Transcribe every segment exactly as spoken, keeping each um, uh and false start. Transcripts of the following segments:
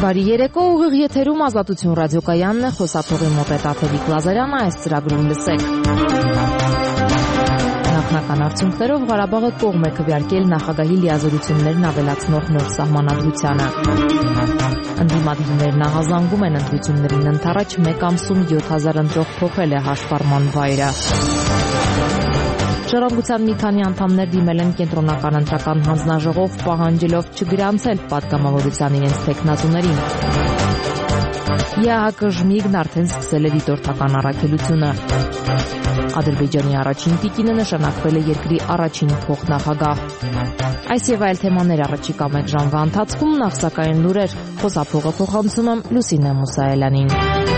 Բարի երեկո, ուղիղ եթերում Ազատություն ռադիոկայանն է, խոսափողի մոտ է Տաթևիկ Լազարյանը, այս ծրագրում լսեք։ Նախնական արդյունքներով Ղարաբաղը կողմ է քվեարկել նախագահի լիազորություններն ավելացնող նոր սահմանադրությանը։ Ընդդիմադիրներն ահազանգում են ընտրություններին ընդառաջ մեկ ամսում յոթ հազար ընտրող փոխել է հաշվառման վայրը։ Ժառանգության մի քանի անդամներ դիմել են կենտրոնական ընտրական հանձնաժողով, պահանջելով չգրանցել պատգամավորության իրենց թեկնածուներին։ ԵԱՀԿ ժմիգն արդեն սկսել է դիտորդական առաքելությունը։ Ադրբեջանի առաջին տիկինը նշանակվել է երկրի առաջին փոխնախագահ։ Այս եւ այլ թեմաներ առաջիկա մեկ ժամվա ընթացքում, նախ սակայն լուրեր, խոսափողը փոխանցում եմ Լուսինե Մուսայելյանին։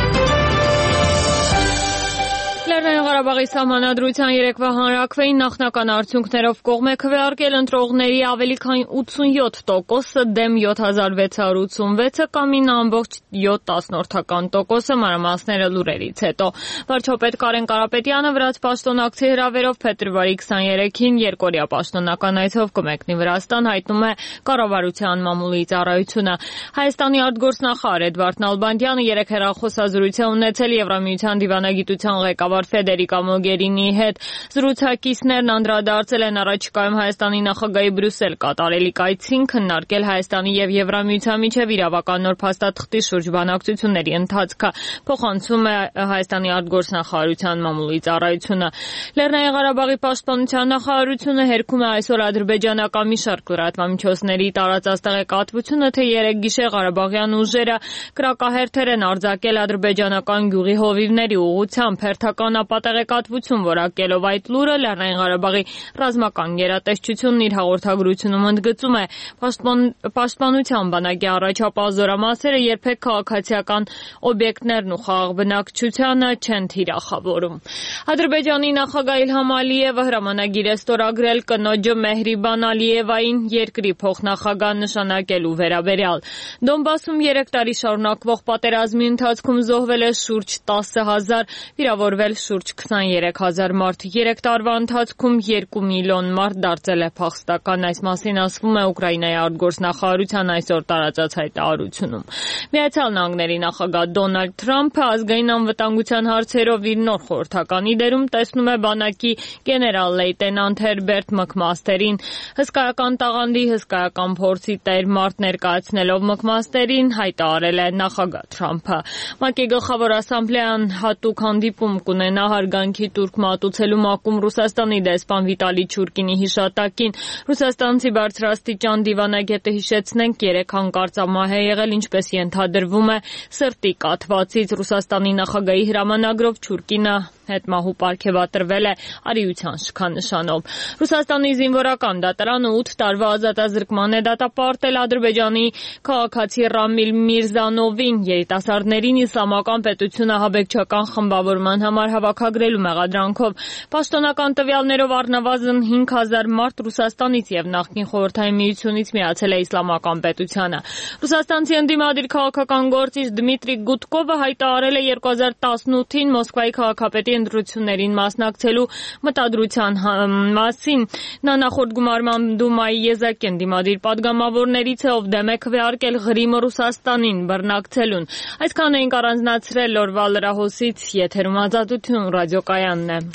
Լեռնային Ղարաբաղի սահմանադրության երեկվա հանրաքվեին նախնական արդյունքներով կողմ է քվեարկել ընտրողների ավելի քան ութսունյոթ տոկոսը դեմ յոթ հազար վեց հարյուր ութսունվեցը կամ ինը ամբողջ յոթ տասնորդական տոկոսը, մանրամասները լուրերից հետո։ Վարչապետ Կարեն Կարապետյանը վրաց պաշտոնակցի հրավերով փետրվարի քսաներեքին երկօրյա պաշտոնական այցով կմեկնի Վրաստան, հայտնում է կառավարության մամուլի ծառայությունը։ Հայաստանի արտգործնախարար Էդվարդ Նալբանդյանը երեկ հեռախոսազրույց է ունեցել Եվրամիության դիվանագիտության ղեկավար Ֆեդերիկա Մոգերինիի հետ։ Զրուցակիցներն անդրադարձել են առաջիկայում Հայաստանի նախագահի Բրյուսել կատարելիք այցին, քննարկել Հայաստանի եւ Եվրամիության միջև իրավական նոր փաստաթղթի շուրջ բանակցությունների ընթացքը, փոխանցում է Հայաստանի արտգործնախարարության մամուլի ծառայությունը։ Լեռնային Ղարաբաղի պաշտպանության նախարարությունը հերքում է այսօր ադրբեջանական մի շարք լրատվամիջոցների տարածած տեղեկատվությունը, թե երեք գիշեր ղարաբաղյան ուժերը կրակահերթեր են արձակել ադրբեջանական գյուղի հովիվների ուղղությամբ, հերթական ապատեղեկատվություն որակելով այդ լուրը Լեռնային Ղարաբաղի ռազմական գերատեսչությունն իր հաղորդագրությունում ընդգծում է, պաշտպանության բանակի առաջապահ զորամասերը երբեք քաղաքացիական օբյեկտներն ու խաղաղ բնակչությանը չեն թիրախավորում։ Ադրբեջանի նախագահ Իլհամ Ալիևը հրամանագիր է ստորագրել կնոջը Մեհրիբան Ալիևային երկրի փոխնախագահ նշանակելու վերաբերյալ։ Դոնբասում երեք տարի շարունակվող պատերազմի ընթացքում զոհվել է շուրջ տասը հազար, վիրավորվել շուրջ քսաներեք հազար մարդ, երեք տարվա ընթացքում երկու միլիոն մարդ դարձել է փախստական, այս մասին ասվում է Ուկրաինայի արտգործնախարարության այսօր տարածած հայտարարությունում։ Միացյալ Նահանգների նախագահ Դոնալդ Թրամփը ազգային անվտանգության հարցերով իր նոր խորհրդականի դերում տեսնում է բանակի գեներալ լեյտենանտ Հերբերտ Մքմաստերին, հսկայական տաղանդի, հսկայական փորձի տեր մարդ ներկայացնելով Մքմաստերին, հայտարարել է նախագահ Թրամփը։ ՄԱԿ-ի գլխավոր ասամբլեան հատուկ հանդիպում կունենա հարգանքի տուրք մատուցելու մակում Ռուսաստանի դեսպան Վիտալի Չուրկինի հիշատակին։ Ռուսաստանցի բարձրաստիճան դիվանագետը, հիշեցնենք, երեք հանկարծամահ է եղել, ինչպես ենթադրվում է, սրտի կաթվածից։ Ռուսաստանի նախագահի հրամանագրով Չուրկինը հետմահու պարգևատրվել է արիության շքանշանով։ Ռուսաստանի զինվորական դատարանը ութ տարվա ազատազրկման է դատապարտել Ադրբեջանի քաղաքացի Ռամիլ Միրզանովին երիտասարդներին իսլամական պետությունը ահաբեկչական խմբավորման համար հավաքագրելու մեղադրանքով։ Պաշտոնական տվյալներով առնվազն հինգ հազար մարդ Ռուսաստանից եւ նախկին Խորհրդային Միությունից միացել է իսլամական պետությանը։ Ռուսաստանցի ընդդիմադիր քաղաքական գործիչ Դմիտրի Գուտկովը հայտարարել է երկու հազար տասնութին Մոսկվայի քաղաքապետի ընտրություններին մասնակցելու մտադրության մասին։ Նա նախորդ գումարման Դումայի եզակի ընդդիմադիր падգամավորներից է, ով դեմ է քվեարկել Ղրիմը Ռուսաստանին բռնակցելուն։ Այսքան էինք առանձնացրել օրվա լրահոսից, եթերում Ազատություն ռադիոկայանն է։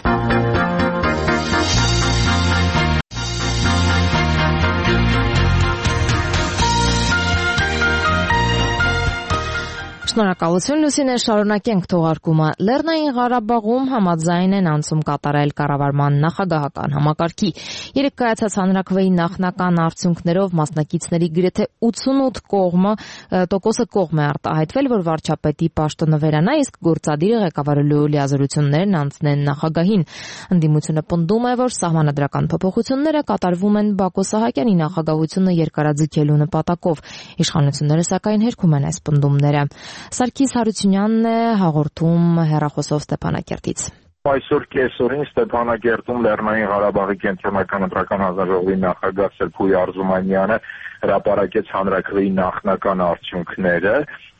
Շնորհակալություն Լուսինե, շարունակենք թողարկումը։ Լեռնային Ղարաբաղում համաձայն են անցում կատարել կառավարման նախագահական համակարգի։ Երեկ կայացած հանրաքվեի նախնական արդյունքներով մասնակիցների գրեթե ութսունութ տոկոսը կողմ է արտահայտվել, որ վարչապետի պաշտոնը վերանա, իսկ գործադիրը ղեկավարելու լիազորություններն անցնեն նախագահին։ Ընդդիմությունը պնդում է, որ սահմանադրական փոփոխությունները կատարվում են Բակո Սահակյանի նախագահությունը երկարաձգելու նպատակով։ Իշխանությունները սակայն հերքում են այս պնդումները։ Սարգիս Հարությունյանն է հաղորդում հեռախոսով Ստեփանակերտից։ Այսօր կեսօրին Ստեփանակերտում Լեռնային Ղարաբաղի կենտրոնական ընտրական հանձնաժողովի նախագահ Սերփուի Արզումանյանը հրապարակեց հանրաքվեի նախնական արդյունքները։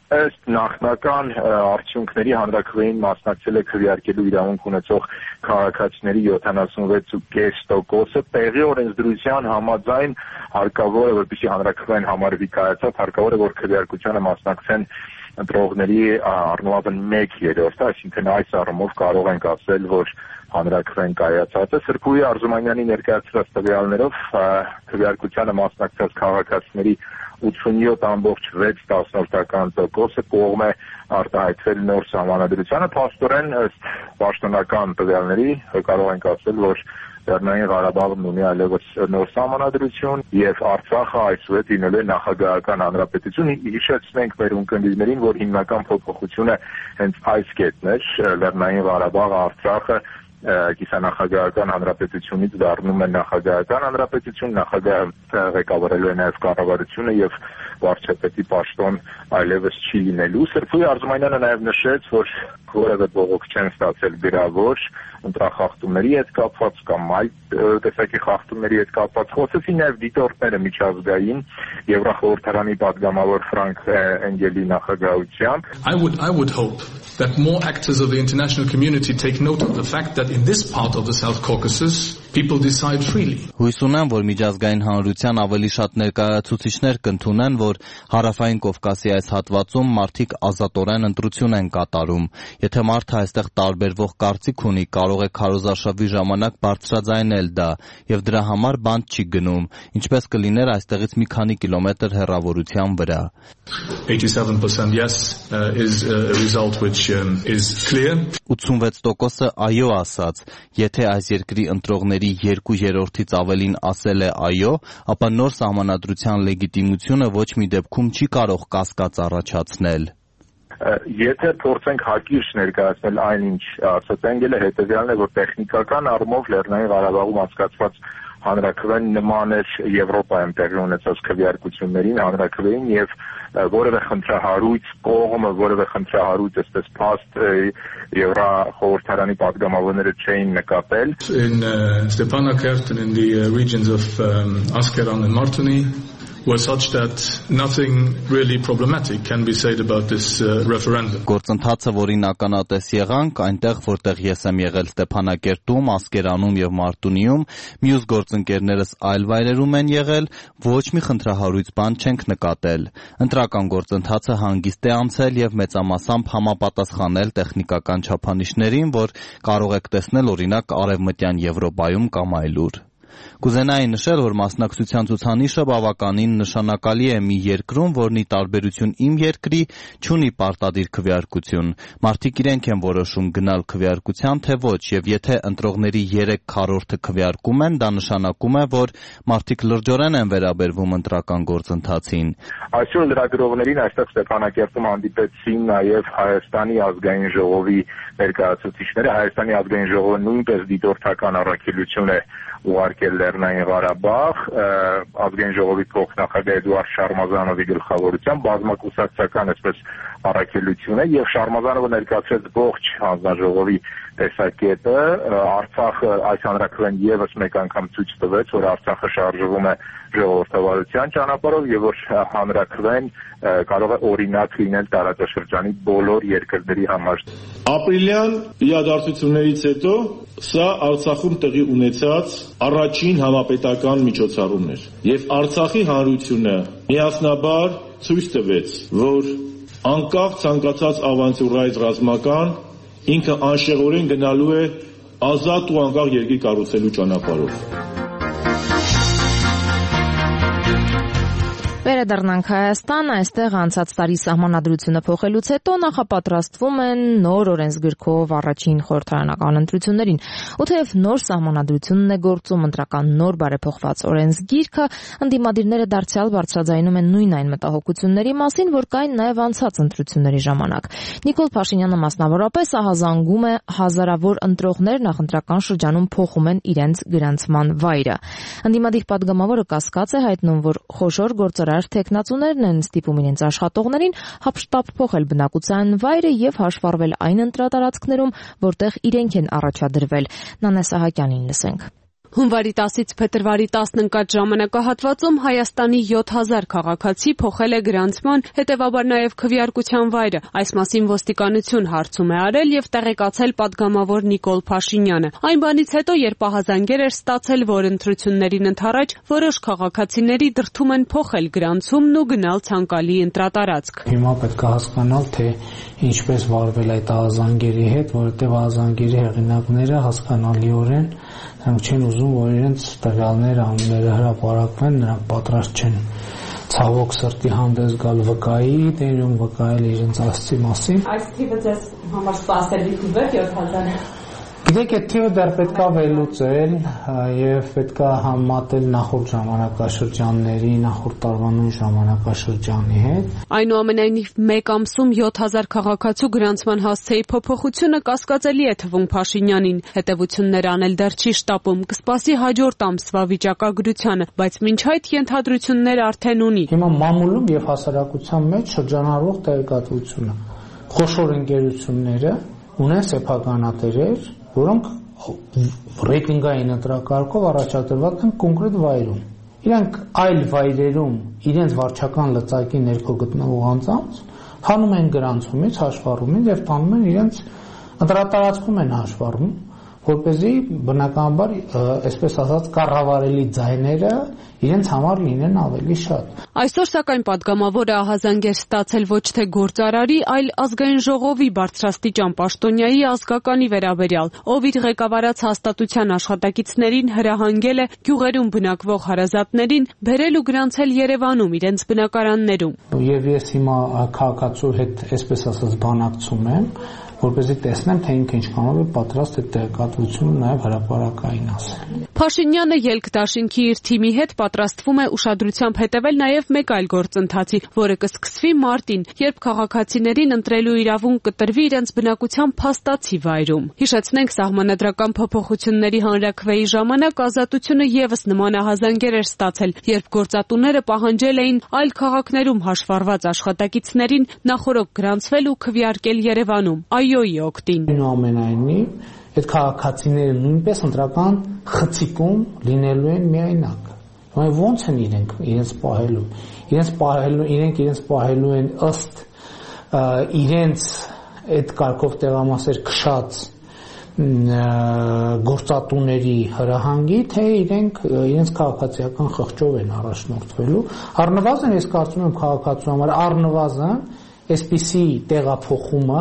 Ըստ նախնական արդյունքների հանրաքվեին մասնակցել է քվեարկելու իրավունք ունեցող քաղաքացիների յոթանասունվեց կόμμα պենս տոկոսը, տեղի օրենսդրության համաձայն հարկավոր է, որպեսզի հանրաքվեն համարվի կայացած, հարկավոր է, որ քվեարկությանը մասնակցեն ընտրողների առնվազն մեկ երրորդը, այսինքն այս առումով կարող ենք ասել, որ հանրաքվեն կայացած է։ Սրբուհի Արզումանյանի ներկայացրած տվյալներով քվեարկությանը մասնակցած քաղաքացիների ութսունյոթ ամբողջ վեց տասնորդական տոկոսը կողմ է արտահայտվել նոր սահմանադրությանը, փաստորեն ըստ պաշտոնական տվյալների կարող ենք ասել, որ Լեռնային Ղարաբաղն ունի այլևս նոր սահմանադրություն եւ Արցախը այսուհետ լինելու է նախագահական հանրապետություն։ Հիշեցնենք մեր ունկնդիրներին, որ հիմնական փոփոխությունը հենց այս կետն էր, Լեռնային Ղարաբաղը, Արցախը կիսանախագահական հանրապետությունից դառնում է նախագահական հանրապետություն, նախագահը ղեկավարելու է նաև կառավարությունը եւ վարչապետի պաշտոն այլևս չի լինելու։ Սրբուհի Արզումանյանը նաև նշեց, որ որևէ բողոք չեն ստացել գրավոր ընտրախախտումների հետ կապված կամ այլ տեսակի խախտումների հետ կապված։ Խոսեցի նաև դիտորդները միջազգային Եվրախորհրդարանի պատգամավոր Ֆրանկ Էնգելի նախագահությամբ. I would I would hope that more actors of the international community take note of the fact that in this part of the South Caucasus people decide freely. Հույս ունեմ, որ միջազգային հանրության ավելի շատ ներկայացուցիչներ կընդունեն, որ հարավային Կովկասի այս հատվածում մարդիկ ազատորեն ընտրություն են կատարում։ Եթե մարդը այստեղ տարբերվող կարծիք ունի, կարող է քարոզարշավի ժամանակ բարձրաձայնել դա, եւ դրա համար բանտ չի գնում, ինչպես կլիներ այստեղից մի քանի կիլոմետր հեռավորության վրա։ eighty-seven percent yes uh, is uh, a result which um, is clear. ութսունվեց տոկոսը այո ասաց։ Եթե այս երկրի ընտրողների երկու երրորդից ավելին ասել է այո, ապա նոր սահմանադրության լեգիտիմությունը ոչ մի դեպքում չի կարող կասկած առաջացնել։ Եթե փորձենք հակիրճ ներկայացնել այն, ինչ ասաց Էնգելը, հետևյալն է, որ տեխնիկական առումով Լեռնային Ղարաբաղում անցկացված հանրաքվեն նման էր Եվրոպայում տեղի ունեցած քվեարկություններին, հանրաքվեին եւ որևէ խնդրահարույց կողմը, որևէ խնդրահարույց այսպես փաստ Եվրախորհրդարանի պատգամավորները չէին նկատել. In uh, Stepanakert and in the uh, regions of um, Askeran and Martuni were such that nothing really problematic can be said about this uh, referendum. Գործընթացը, որին ականատես եղանք, այնտեղ, որտեղ ես եմ եղել Ստեփանակերտում, Ասկերանում եւ Մարտունիում, մյուս գործընկերներս այլ վայրերում են եղել, ոչ մի խնդրահարույց բան չենք նկատել։ Ընտրական գործընթացը հանգիստ է անցել եւ մեծամասամբ համապատասխանել տեխնիկական չափանիշներին, որ կարող եք տեսնել օրինակ Արևմտյան Եվրոպայում կամ այլուր։ Կուզենայի նշել, որ մասնակցության ցուցանիշը բավականին նշանակալի է մի երկրում, որն ի տարբերություն իմ երկրի չունի պարտադիր քվեարկություն։ Մարդիկ իրենք են որոշում գնալ քվեարկության, թե ոչ, եւ եթե ընտրողների երեք քառորդը քվեարկում են, դա նշանակում է, որ մարդիկ լրջորեն են վերաբերվում ընտրական գործընթացին։ Այսօր լրագրողներին այստեղ Ստեփանակերտում հանդիպեցին նաև Հայաստանի ազգային ժողովի ներկայացուցիչները։ Հայաստանի ազգային ժողովը նույնպես դիտորդական առաքելություն է ուղարկել Լեռնային Ղարաբաղ, ազգային ժողովի փոխնախագահ Էդուարդ Շարմազանովի գլխավորությամբ բազմակուսակցական այսպես առաքելություն է եւ Շարմազանովը ներկայացրեց ողջ հանձնաժողովի տեսակետը։ Արցախը այս հանրաքվեն եւս մեկ անգամ ցույց տվեց, որ Արցախը շարժվում է ժողովրդավարության ճանապարհով եւ որ հանրաքվեն կարող է օրինակ լինել տարածաշրջանի բոլոր երկրների համար։ Ապրիլյան իրադարձություններից հետո սա Արցախում տեղի ունեցած առաջին համապետական միջոցառումն էր եւ Արցախի հանրությունը միասնաբար ցույց տվեց, որ անկախ ցանկացած ավանտյուրայից ռազմական ինքը անշեղորեն գնալու է ազատ ու անկախ երկիր կառուցելու ճանապարհով։ Վերադառնանք Հայաստան, այստեղ անցած տարի սահմանադրությունը փոխելուց հետո նախապատրաստվում են նոր օրենսգրքով առաջին խորհրդարանական ընտրություններին։ Ու թեև նոր սահմանադրությունն է գործում, ընտրական նոր բարեփոխված օրենսգիրքը, ընդդիմադիրները դարձյալ բարձրաձայնում են նույն այն մտահոգությունների մասին, որ կային նաև անցած ընտրությունների ժամանակ։ Նիկոլ Փաշինյանը մասնավորապես ահազանգում է հազարավոր ընտրողներ նախընտրական շրջանում փոխում են իրենց գրանցման վայրը։ Ընդդիմադիր պատգամավորը կասկած է հայտնում, որ խոշոր գործարար թեկնածուներն են ստիպում իրենց աշխատողներին հապշտապ փոխել բնակության վայրը եւ հաշվառվել այն ընտրատարածքներում, որտեղ իրենք են առաջադրվել։ Նանե Սահակյանին լսենք։ Հունվարի տասից փետրվարի տասն ընկած ժամանակահատվածում Հայաստանի յոթ հազար քաղաքացի փոխել է գրանցման, հետևաբար նաև քվեարկության վայրը։ Այս մասին ոստիկանություն հարցում է արել եւ տեղեկացել падգամավոր Նիկոլ Փաշինյանը։ Այն բանից հետո, երբ ահազանգեր էր ստացել, որ ընտրություններին ընդառաջ որոշ քաղաքացիների դրդում են փոխել գրանցումն ու գնալ ցանկալի ընտրատարածք։ Հիմա պետք է հասկանալ, թե ինչպես վարվել այդ ահազանգերի հետ, որովհետեւ ահազանգերի հեղինակները հասկանալիորեն նրանք չեն ուզում, որ իրենց տվյալները, անունները հրապարակվեն, նրանք պատրաստ չեն ցավոք սրտի հանդես գալ վկայի դերում, վկայել իրենց աստծի մասին։ Այս թիվը ձեզ համար սպասելի թիվ է յոթ հազար։ Գիտեք, այդ թիվը դեռ պետք է վերլուծել եւ պետք է համատել նախորդ ժամանակաշրջանների, նախորդ տարվա նույն ժամանակաշրջանի հետ։ Այնուամենայնիվ մեկ ամսում յոթ հազար քաղաքացու գրանցման հասցեի փոփոխությունը կասկածելի է թվում Փաշինյանին։ Հետևություններ անել դեռ չի շտապում, կսպասի հաջորդ ամսվա վիճակագրությանը, բայց մինչ այդ ենթադրություններ արդեն ունի։ Հիմա մամուլում եւ հասարակության մեջ շրջանառվող տեղեկատվությունը խոշոր ընկերությունները ունեն սեփականատերեր, որոնք ռեյտինգային ընտրակարգով առաջադրված են կոնկրետ վայրում։ Իրանք այլ վայրերում իրենց վարչական լծակի ներքո գտնվող անձանց հանում են գրանցումից, հաշվառումից եւ տանում են իրենց ընտրատարածքում են հաշվառում, որպեսզի բնականաբար, այսպես ասած, կառավարելի ձայները իրենց համար լինեն ավելի շատ։ Այսօր սակայն падգամավորը ահազանգեր ստացել ոչ թե գործարարի, այլ ազգային ժողովի բարձրաստիճան պաշտոնյայի ազգականի վերաբերյալ, ով իր ղեկավարած հաստատության աշխատակիցներին հրահանգել է գյուղերում բնակվող հարազատներին բերել ու գրանցել Երևանում իրենց բնակարաններում։ Եվ ես հիմա քաղաքացու հետ, այսպես ասած, բանակցում եմ, որպեսզի տեսնեմ, թե ինքը ինչքանով է պատրաստ այդ տեղեկատվությունը նաև հրապարակային ասել։ Փաշինյանը ելք դաշինքի իր թիմի հետ պատրաստվում է ուշադրությամբ հետևել նաև մեկ այլ գործընթացի, որը կսկսվի մարտին, երբ քաղաքացիներին ընտրելու իրավունք կտրվի իրենց բնակության փաստացի վայրում։ Հիշեցնենք, սահմանադրական փոփոխությունների հանրաքվեի ժամանակ Ազատությունը եւս նման ահազանգեր էր ստացել, երբ գործատուները պահանջել էին այլ քաղաքներում հաշվառված աշխատակիցներին նախօրոք գրանցվել ու քվեարկել Երևանում։ Այոյի օգտին։ Այնուամենայնիվ, այդ քաղաքացիները նույնպես ընտրական խցիկում լինելու են միայնակ։ Բայց ո՞նց են իրենք իրենց պահելու։ Իրենց պահելու, իրենք իրենց պահելու են ըստ իրենց այդ կարգով տեղամասեր քշած գործատուների հրահանգի, թե իրենք իրենց քաղաքացիական խղճով են առաջնորդվելու։ Առնվազն ես կարծում եմ քաղաքացու համար առնվազն այսպիսի տեղափոխումը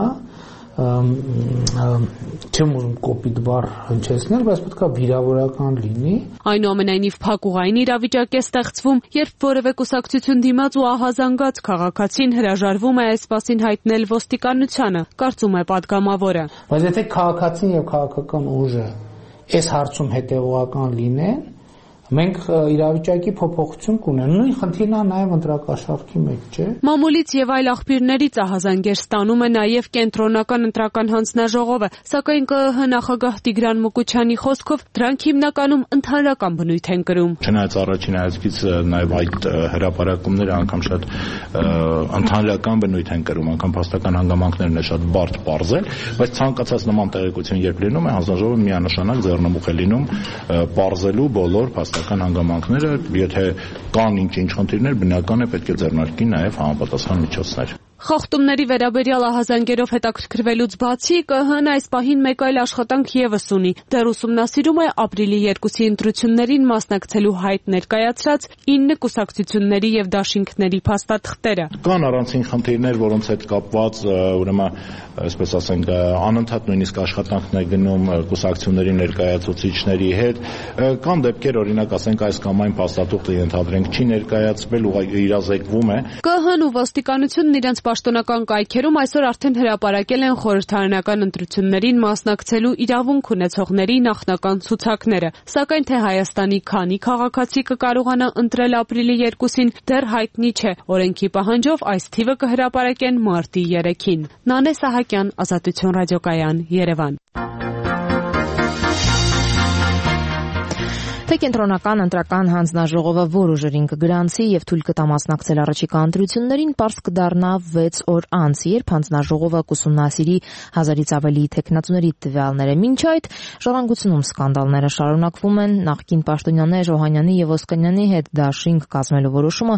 չեմ ուզում կոպիտ բառ հնչեցնել, բայց պետք է վիրավորական լինի։ Այնուամենայնիվ փակուղային իրավիճակ է ստեղծվում, երբ որևէ կուսակցություն դիմաց ու ահազանգած քաղաքացին հրաժարվում է այս մասին հայտնել ոստիկանությանը, կարծում է падգամավորը։ Բայց եթե քաղաքացին եւ քաղաքական ուժը այս հարցում հետեւողական լինեն, մենք իրավիճակի փոփոխություն կունենք։ Նույն խնդիրն է նաև ընտրակաշառքի մեջ, չէ՞։ Մամուլից եւ այլ աղբյուրներից ահազանգեր ստանում է նաև կենտրոնական ընտրական հանձնաժողովը, սակայն ԿԸՀ նախագահ Տիգրան Մուկուչյանի խոսքով դրանք հիմնականում ընդհանրական բնույթ են կրում։ Չնայած առաջին հայացքից նաև այդ հրապարակումները անգամ շատ ընդհանրական բնույթ են կրում, անգամ փաստական հանգամանքներն է շատ բարդ պարզել, բայց ցանկացած նման տեղեկություն երբ լինում է, հանձնաժողովը միանշանակ ձեռնմուխ է լինում պարզելու բոլոր փաստական հանգամանքները, եթե կան ինչ-ինչ խնդիրներ, բնական է պետք է ձեռնարկի նաև համապատասխան միջոցներ։ Խախտումների վերաբերյալ ահազանգերով հետաքրքրվելուց բացի ԿԸՀ-ն այս պահին մեկ այլ աշխատանք եւս ունի։ Դեռ ուսումնասիրում է ապրիլի երկուսի ընտրություններին մասնակցելու հայտ ներկայացրած ինը կուսակցությունների եւ դաշինքների փաստաթղթերը։ Կան առանցին խնդիրներ, որոնց հետ կապված, ուրեմն, այսպես ասենք, անընդհատ նույնիսկ աշխատանքն է գնում կուսակցությունների ներկայացուցիչների հետ։ Կան դեպքեր, օրինակ, ասենք, այս կամ այն փաստաթուղթը ենթադրենք չի ներկայացվել ու իրազեկվում է։ ԿԸՀ-ն ու ոստիկանությունն իրենց պաշտոնական կայքերում այսօր արդեն հրապարակել են խորհրդարանական ընտրություններին մասնակցելու իրավունք ունեցողների նախնական ցուցակները, սակայն թե Հայաստանի քանի քաղաքացի կկարողանա ընտրել ապրիլի երկուսին դեռ հայտնի չէ։ Օրենքի պահանջով այս թիվը կհրապարակեն մարտի երեքին։ Նանե Սահակյան, Ազատություն ռադիոկայան, Երևան։ Թե կենտրոնական ընտրական հանձնաժողովը որ ուժերին կգրանցի եւ թույլ կտա մասնակցել առաջիկա ընտրություններին, պարզ կդառնա վեց օր անց, երբ հանձնաժողովը կուսումնասիրի հազարից ավելի թեկնածուների տվյալները։ Մինչ այդ ժառանգությունում սկանդալները շարունակվում են։ Նախկին պաշտոնյաներ Օհանյանի եւ Ոսկանյանի հետ դաշինք կազմելու որոշումը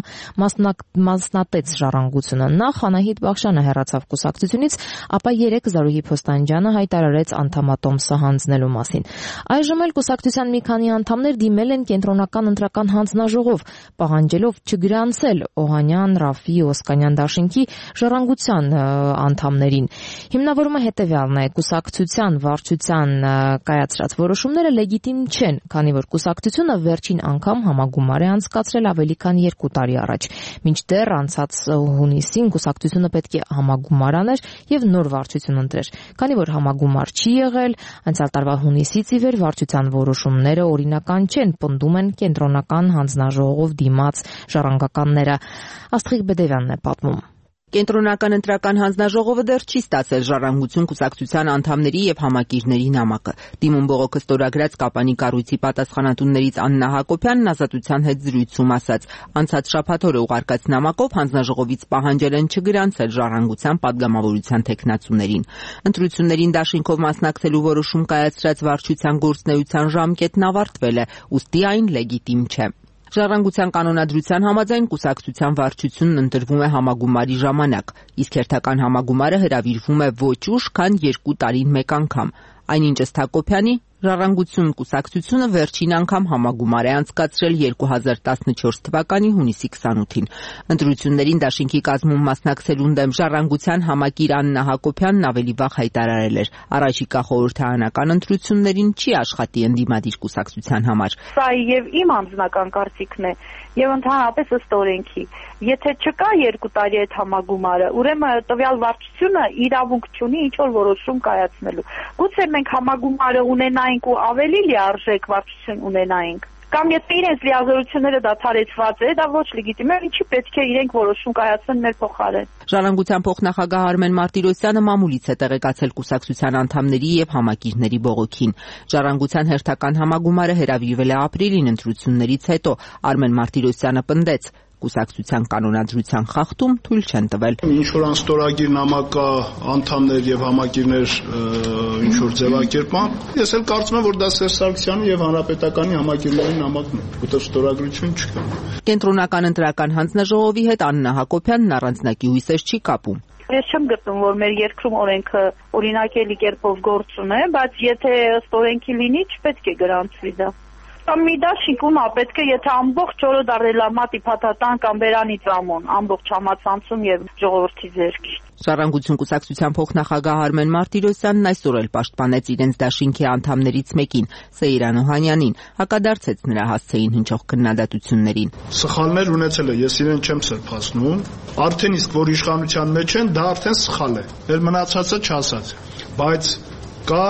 մասնատեց ժառանգությունը։ Նախ Անահիտ Բախշյանը հեռացավ կուսակցությունից, ապա երեկ Զարուհի Փոստանջյանը հայտարարեց անդամատոմսը հանձնելու մասին։ Այժմ էլ կուսակցության մի քանի անդամներ դիմել են կենտրոնական ընտրական հանձնաժողով, պահանջելով չգրանցել Օհանյան, Ռաֆի, Ոսկանյան դաշինքի ժառանգության անդամներին։ Հիմնավորումը հետևյալն է. կուսակցության վարչության կայացրած որոշումները լեգիտիմ չեն, քանի որ կուսակցությունը վերջին անգամ համագումար է անցկացրել ավելի քան երկու տարի առաջ։ Մինչդեռ անցած հունիսին կուսակցությունը պետք է համագումար աներ եւ նոր վարչություն ընտրեր։ Քանի որ համագումար չի եղել, անցյալ տարվա հունիսից ի վեր վարչության որոշումները օրինական չեն, պնդում են կենտրոնական հանձնաժողով դիմաց ժառանգականները։ Աստղիկ Բեդևյանն է պատմում։ Կենտրոնական ընտրական հանձնաժողովը դեռ չի ստացել ժառանգություն կուսակցության անդամների եւ համակիրների նամակը։ Դիմում բողոքը ստորագրած Կապանի կառույցի պատասխանատուներից Աննա Հակոբյանն Ազատության հետ զրույցում ասաց. անցած շաբաթ օրը ուղարկած նամակով հանձնաժողովից պահանջել են չգրանցել ժառանգության падգամավորության թեկնածուներին։ Ընտրություններին դաշինքով մասնակցելու որոշում կայացրած վարչության գործունեության ժամկետն ավարտվել է, ուստի այն լեգիտիմ չէ։ Ժառանգության կանոնադրության համաձայն կուսակցության վարչությունն ընտրվում է համագումարի ժամանակ, իսկ հերթական համագումարը հրավիրվում է ոչ ուշ, քան երկու տարին մեկ անգամ։ Այնինչ ըստ Հակոբյանի, Ժառանգություն կուսակցությունը վերջին անգամ համագումար է անցկացրել երկու հազար տասնչորս թվականի հունիսի քսանութին։ Ընտրություններին դաշինքի կազմում մասնակցելուն դեմ Ժառանգության համակիր Աննա Հակոբյանն ավելի վաղ հայտարարել էր. առաջիկա խորհրդարանական ընտրություններին չի աշխատի ընդդիմադիր կուսակցության համար։ Սա եւ իմ անձնական կարծիքն է եւ ընդհանրապես ըստ օրենքի։ Եթե չկա երկու տարի այդ համագումարը, ուրեմն տվյալ վարչությունը իրավունք չունի ինչ-որ որոշում կայացնելու։ Գուցե մենք համագումարը ունենայինք ու ավելի լիարժեք վարչություն ունենայինք, կամ եթե իրենց լիազորությունները դադարեցված է, դա ոչ լեգիտիմ է, ինչի պետք է իրենք որոշում կայացնեն մեր փոխարեն։ Ժառանգության փոխնախագահ Արմեն Մարտիրոսյանը մամուլից է տեղեկացել կուսակցության անդամների եւ համակիրների բողոքին։ Ժառանգության հերթական համագումարը հրավիրվել է ապրիլին ընտրություններից հետո։ Արմեն Մարտիրոսյանը պնդեց. կուսակցության կանոնադրության խախտում թույլ չեն տվել։ Ինչ որ անստորագիր նամակա անդամներ եւ համակիրներ ինչ որ ձևակերպան, ես էլ կարծում եմ, որ դա Սերժ Սարգսյանի եւ Հանրապետականի համակիրների նամակն է, որտեղ ստորագրություն չկա։ Կենտրոնական ընտրական հանձնաժողովի հետ Աննա Հակոբյանն առանձնակի հույսեր չի կապում։ Ես չեմ գտնում, որ մեր երկրում օրենքը օրինակելի կերպով գործում է, բայց եթե ըստ օրենքի լինի, չպետք է գրանցվի դա։ Կամ մի դաշինքում պետք է, եթե ամբողջ օրը դա ռելամատի փաթաթան կամ բերանից ամոն, ամբողջ համացանցում եւ ժողովրդի ձեռքի։ Ժառանգություն կուսակցության փոխնախագահ Արմեն Մարտիրոսյանն այսօր էլ պաշտպանեց իրենց դաշինքի անդամներից մեկին, Սեյրան Օհանյանին, հակադարձեց նրա հասցեին հնչող քննադատություններին։ Սխալներ ունեցել է, ես իրեն չեմ սրբացնում, արդեն իսկ որ իշխանության մեջ են, դա արդեն սխալ է։ Էլ մնացածը չասած։ Բայց կա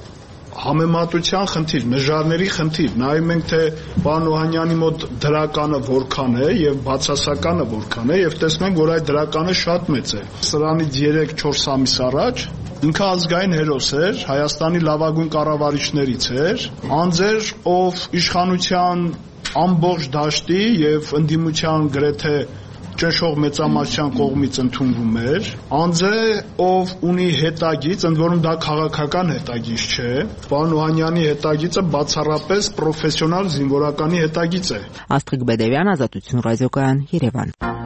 համեմատության խնդիր, նժարների խնդիր, նայում ենք, թե պարոն Օհանյանի մոտ դրականը որքան է եւ բացասականը որքան է եւ տեսնում ենք, որ այդ դրականը շատ մեծ է։ Սրանից երեք-չորս ամիս առաջ ինքը ազգային հերոս էր, Հայաստանի լավագույն կառավարիչներից էր, անձեր, ով իշխանության ամբողջ դաշտի եւ ընդդիմության գրեթե ճնշող մեծամասնության կողմից ընդունվում էր, անձ է, ով ունի հետագիծ, ընդ որում դա քաղաքական հետագիծ չէ, պարոն Օհանյանի հետագիծը բացառապես պրոֆեսիոնալ զինվորականի հետագիծ է։ Աստղիկ Բեդևյան, Ազատություն ռադիոկայան, Երևան։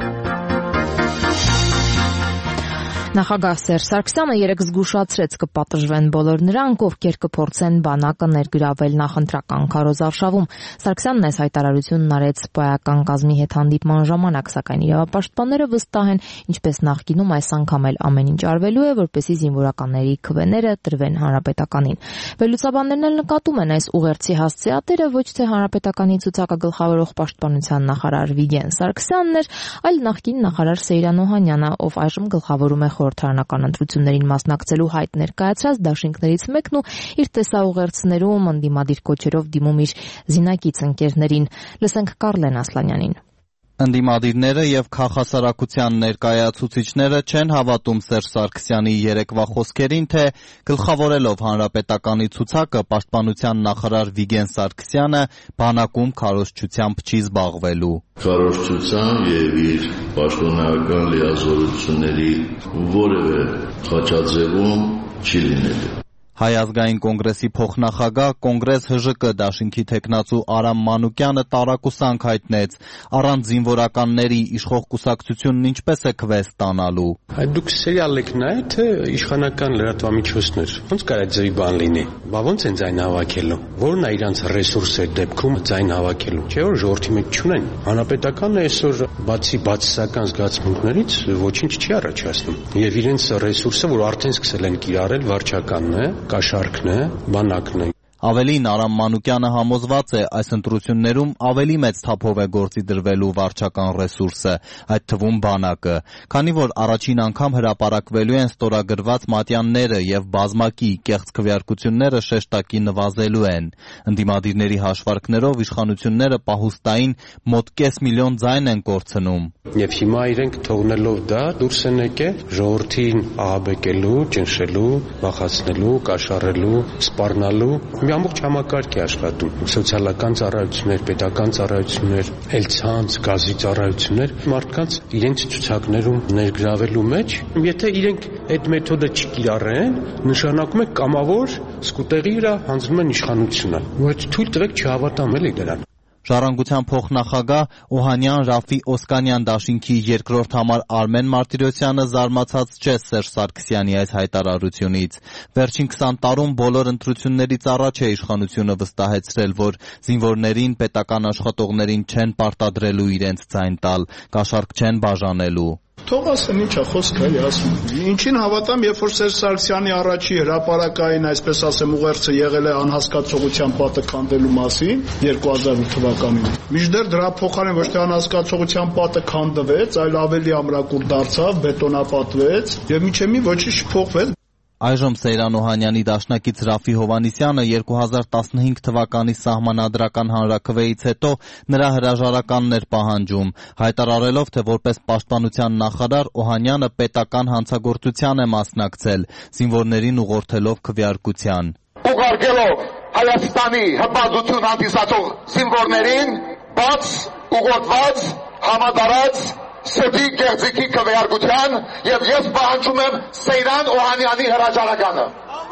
Նախագահ Սերժ Սարգսյանը երեկ զգուշացրեց կպատժվեն բոլոր նրանք, ովքեր կփորձեն բանակը ներգրավել նախընտրական քարոզարշավում։ Սարգսյանն այս հայտարարությունն արեց պայական կազմի հետ հանդիպման ժամանակ, սակայն իրավապաշտպանները վստահ են, ինչպես նախկինում այս անգամ էլ ամեն ինչ արվելու է, որպեսզի զինվորականների քվեները տրվեն հանրապետականին։ Վերլուծաբաններն էլ նկատում են, այս ուղերձի հասցեատերը ոչ թե հանրապետականի ցուցակը գլխավորող պաշտպանության նախարար Վիգեն Սարգսյանն էր, այլ նախկին նախարար Սեյրան Օհանյանը, ով այժմ գլխավորում է խորհրդարանական ընտրություններին մասնակցելու հայտ ներկայացրած դաշինքներից մեկն ու իր տեսաուղերձներում ընդդիմադիր կոչերով դիմում իր զինակից ընկերներին։ Լսենք Կարլեն Ասլանյանին։ Ընդդիմադիրները եւ քաղաքասարակության ներկայացուցիչները չեն հավատում Սերժ Սարգսյանի երեկվա խոսքերին, թե գլխավորելով հանրապետականի ցուցակը պաշտպանության նախարար Վիգեն Սարգսյանը բանակում քարոզչությամբ չի զբաղվելու։ Քարոզչության եւ իր պաշտոնական լիազորությունների որևէ խաչաձևում չի լինելու։ Հայ ազգային կոնգրեսի փոխնախագահ Կոնգրես Հ Ժ Կ դաշինքի թեկնածու Արամ Մանուկյանը տարակուսանք հայտնեց, առանց զինվորականների իշխող կուսակցությունն ինչպես է քվեստ ստանալու։ Այդ դուք սերիալ եք նայել, թե իշխանական լրատվամիջոցներ, ոնց կարա ձեւի բան լինի։ Բա ոնց են ձայն հավաքելու։ Որն է իրանց ռեսուրսը դեպքում ձայն հավաքելու։ Չէ՞ որ ժողովրդի մեջ չունեն։ Հանրապետականը այսօր բացի բացասական զգացմունքներից ոչինչ չի առաջացնում։ Եվ իրենց ռեսուրսը, որ արդեն սկսել են կիրառել, վարչականն է, կաշառքն է, բանակն է։ Ավելին Արամ Մանուկյանը համոզված է, այս ընտրություններում ավելի մեծ թափով է գործի դրվելու վարչական ռեսուրսը, այդ թվում բանակը, քանի որ առաջին անգամ հրապարակվելու են ստորագրված մատյանները եւ բազմակի կեղծ քվեարկությունները շեշտակի նվազելու են։ Ընդդիմադիրների հաշվարկներով իշխանությունները պահուստային մոտ կես միլիոն ձայն են կորցնում։ Եվ հիմա իրենք թողնելով դա դուրս են եկել ժողովրդին ահաբեկելու, ճնշելու, վախացնելու, կաշառելու, սպառնալու մի ամբողջ համակարգ է աշխատում։ Սոցիալական ծառայություններ, պետական ծառայություններ, էլցանց, գազի ծառայություններ, մարդկանց իրենց ցուցակներում ներգրավելու մեջ, եթե իրենք այդ մեթոդը չկիրառեն, նշանակում է կամավոր սկուտեղի վրա հանձնում են իշխանությունը։ Բայց թույլ տվեք չհավատամ էլի դրան։ Ժառանգության փոխնախագահ Օհանյան Ռաֆի Օսկանյան դաշինքի երկրորդ համար Արմեն Մարտիրոսյանը զարմացած չէ Սերժ Սարգսյանի այս հայտարարությունից։ Վերջին քսան տարում բոլոր ընտրություններից առաջ է իշխանությունը վստահեցրել, որ զինվորներին, պետական աշխատողներին չեն պարտադրելու իրենց ձայն տալ, կաշառք չեն բաժանելու։ Թող ասեն ինչ է խոսքը էլի ասում։ Ինչին հավատամ, երբ որ Սերժ Սարգսյանի առաջի հրապարակային, այսպես ասեմ, ուղերձը եղել է անհասկացողության պատը քանդելու մասին երկու հազար ութ թվականին։ Մինչդեռ դրա փոխարեն ոչ թե անհասկացողության պատը քանդվեց, այլ ավելի ամրակուր դարձավ, բետոնապատվեց եւ միջև մի ոչինչ չփոխվեց։ Այժմ Սեյրան Օհանյանի դաշնակից Ռաֆի Հովհաննիսյանը երկու հազար տասնհինգ թվականի սահմանադրական հանրաքվեից հետո նրա հրաժարականն էր պահանջում, հայտարարելով, թե որպես պաշտպանության նախարար Օհանյանը պետական հանցագործության է մասնակցել, զինվորներին ուղղորդելով քվեարկության։ Ուղարկելով Հայաստանի հպատություն հանդիսացող զինվորներին բաց, ուղղորդված, համատարած սրտի գեղձիկի քվեարկության եւ ես պահանջում եմ Սեյրան Օհանյանի հրաժարականը։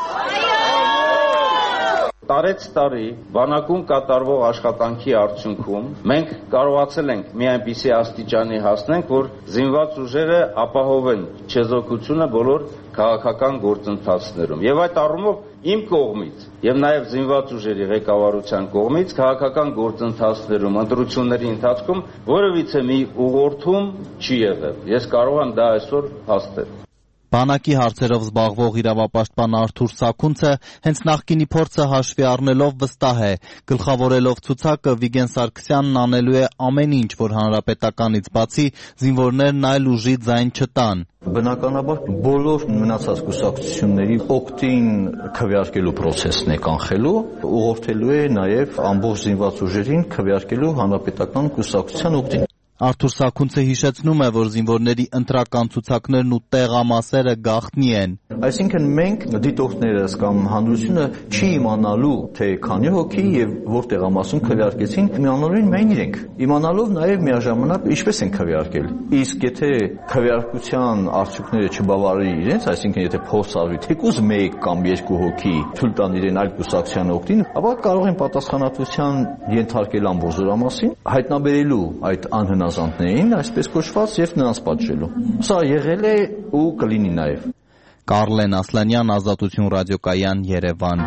Տարեց տարի բանակում կատարվող աշխատանքի արդյունքում մենք կարողացել ենք մի այնպիսի աստիճանի հասնենք, որ զինված ուժերը ապահովեն չեզոքությունը բոլոր քաղաքական գործընթացներում։ Եվ այդ առումով իմ կողմից եւ նաեւ զինված ուժերի ղեկավարության կողմից քաղաքական գործընթացներում, ընտրությունների ընթացքում որևիցե մի ուղղորդում չի եղել։ Ես կարող եմ դա այսօր հաստատել։ Բանակի հարցերով զբաղվող իրավապաշտպան Արթուր Սաքունցը հենց նախկինի փորձը հաշվի առնելով վստահ է, գլխավորելով ցուցակը Վիգեն Սարգսյանն անելու է ամեն ինչ, որ հանրապետականից բացի զինվորներն այլ ուժի ձայն չտան։ Բնականաբար բոլոր մնացած կուսակցությունների օգտին քվեարկելու process-ն է կանխելու, ուղղորդելու է նաև ամբողջ զինված ուժերին քվեարկելու հանրապետական կուսակցության օգտին։ Արթուր Սաքունցը հիշեցնում է, որ զինվորների ընտրական ցուցակներն ու տեղամասերը գաղտնի են։ Այսինքն մենք դիտորդներս կամ հանրությունը չի իմանալու, թե քանի հոգի եւ որ տեղամասում քվեարկեցին, իմանալու են միայն իրենք։ Իմանալով նաեւ միաժամանակ ինչպես են քվեարկել։ Իսկ եթե քվեարկության արդյունքները չբավարարի իրենց, այսինքն եթե փորձ արվի թեկուզ մեկ կամ երկու հոգի թույլ տան իրեն այլ կուսակցության օգտին, ապա կարող են պատասխանատվության ենթարկել ամբողջ զորամասին, հայտնաբերելու այդ անհնազանդներին, այսպես կոչված, եւ նրանց պատժելու։ Սա եղել է ու կլինի նաեւ։ Կարլեն Ասլանյան, Ազատություն ռադիոկայան, Երևան։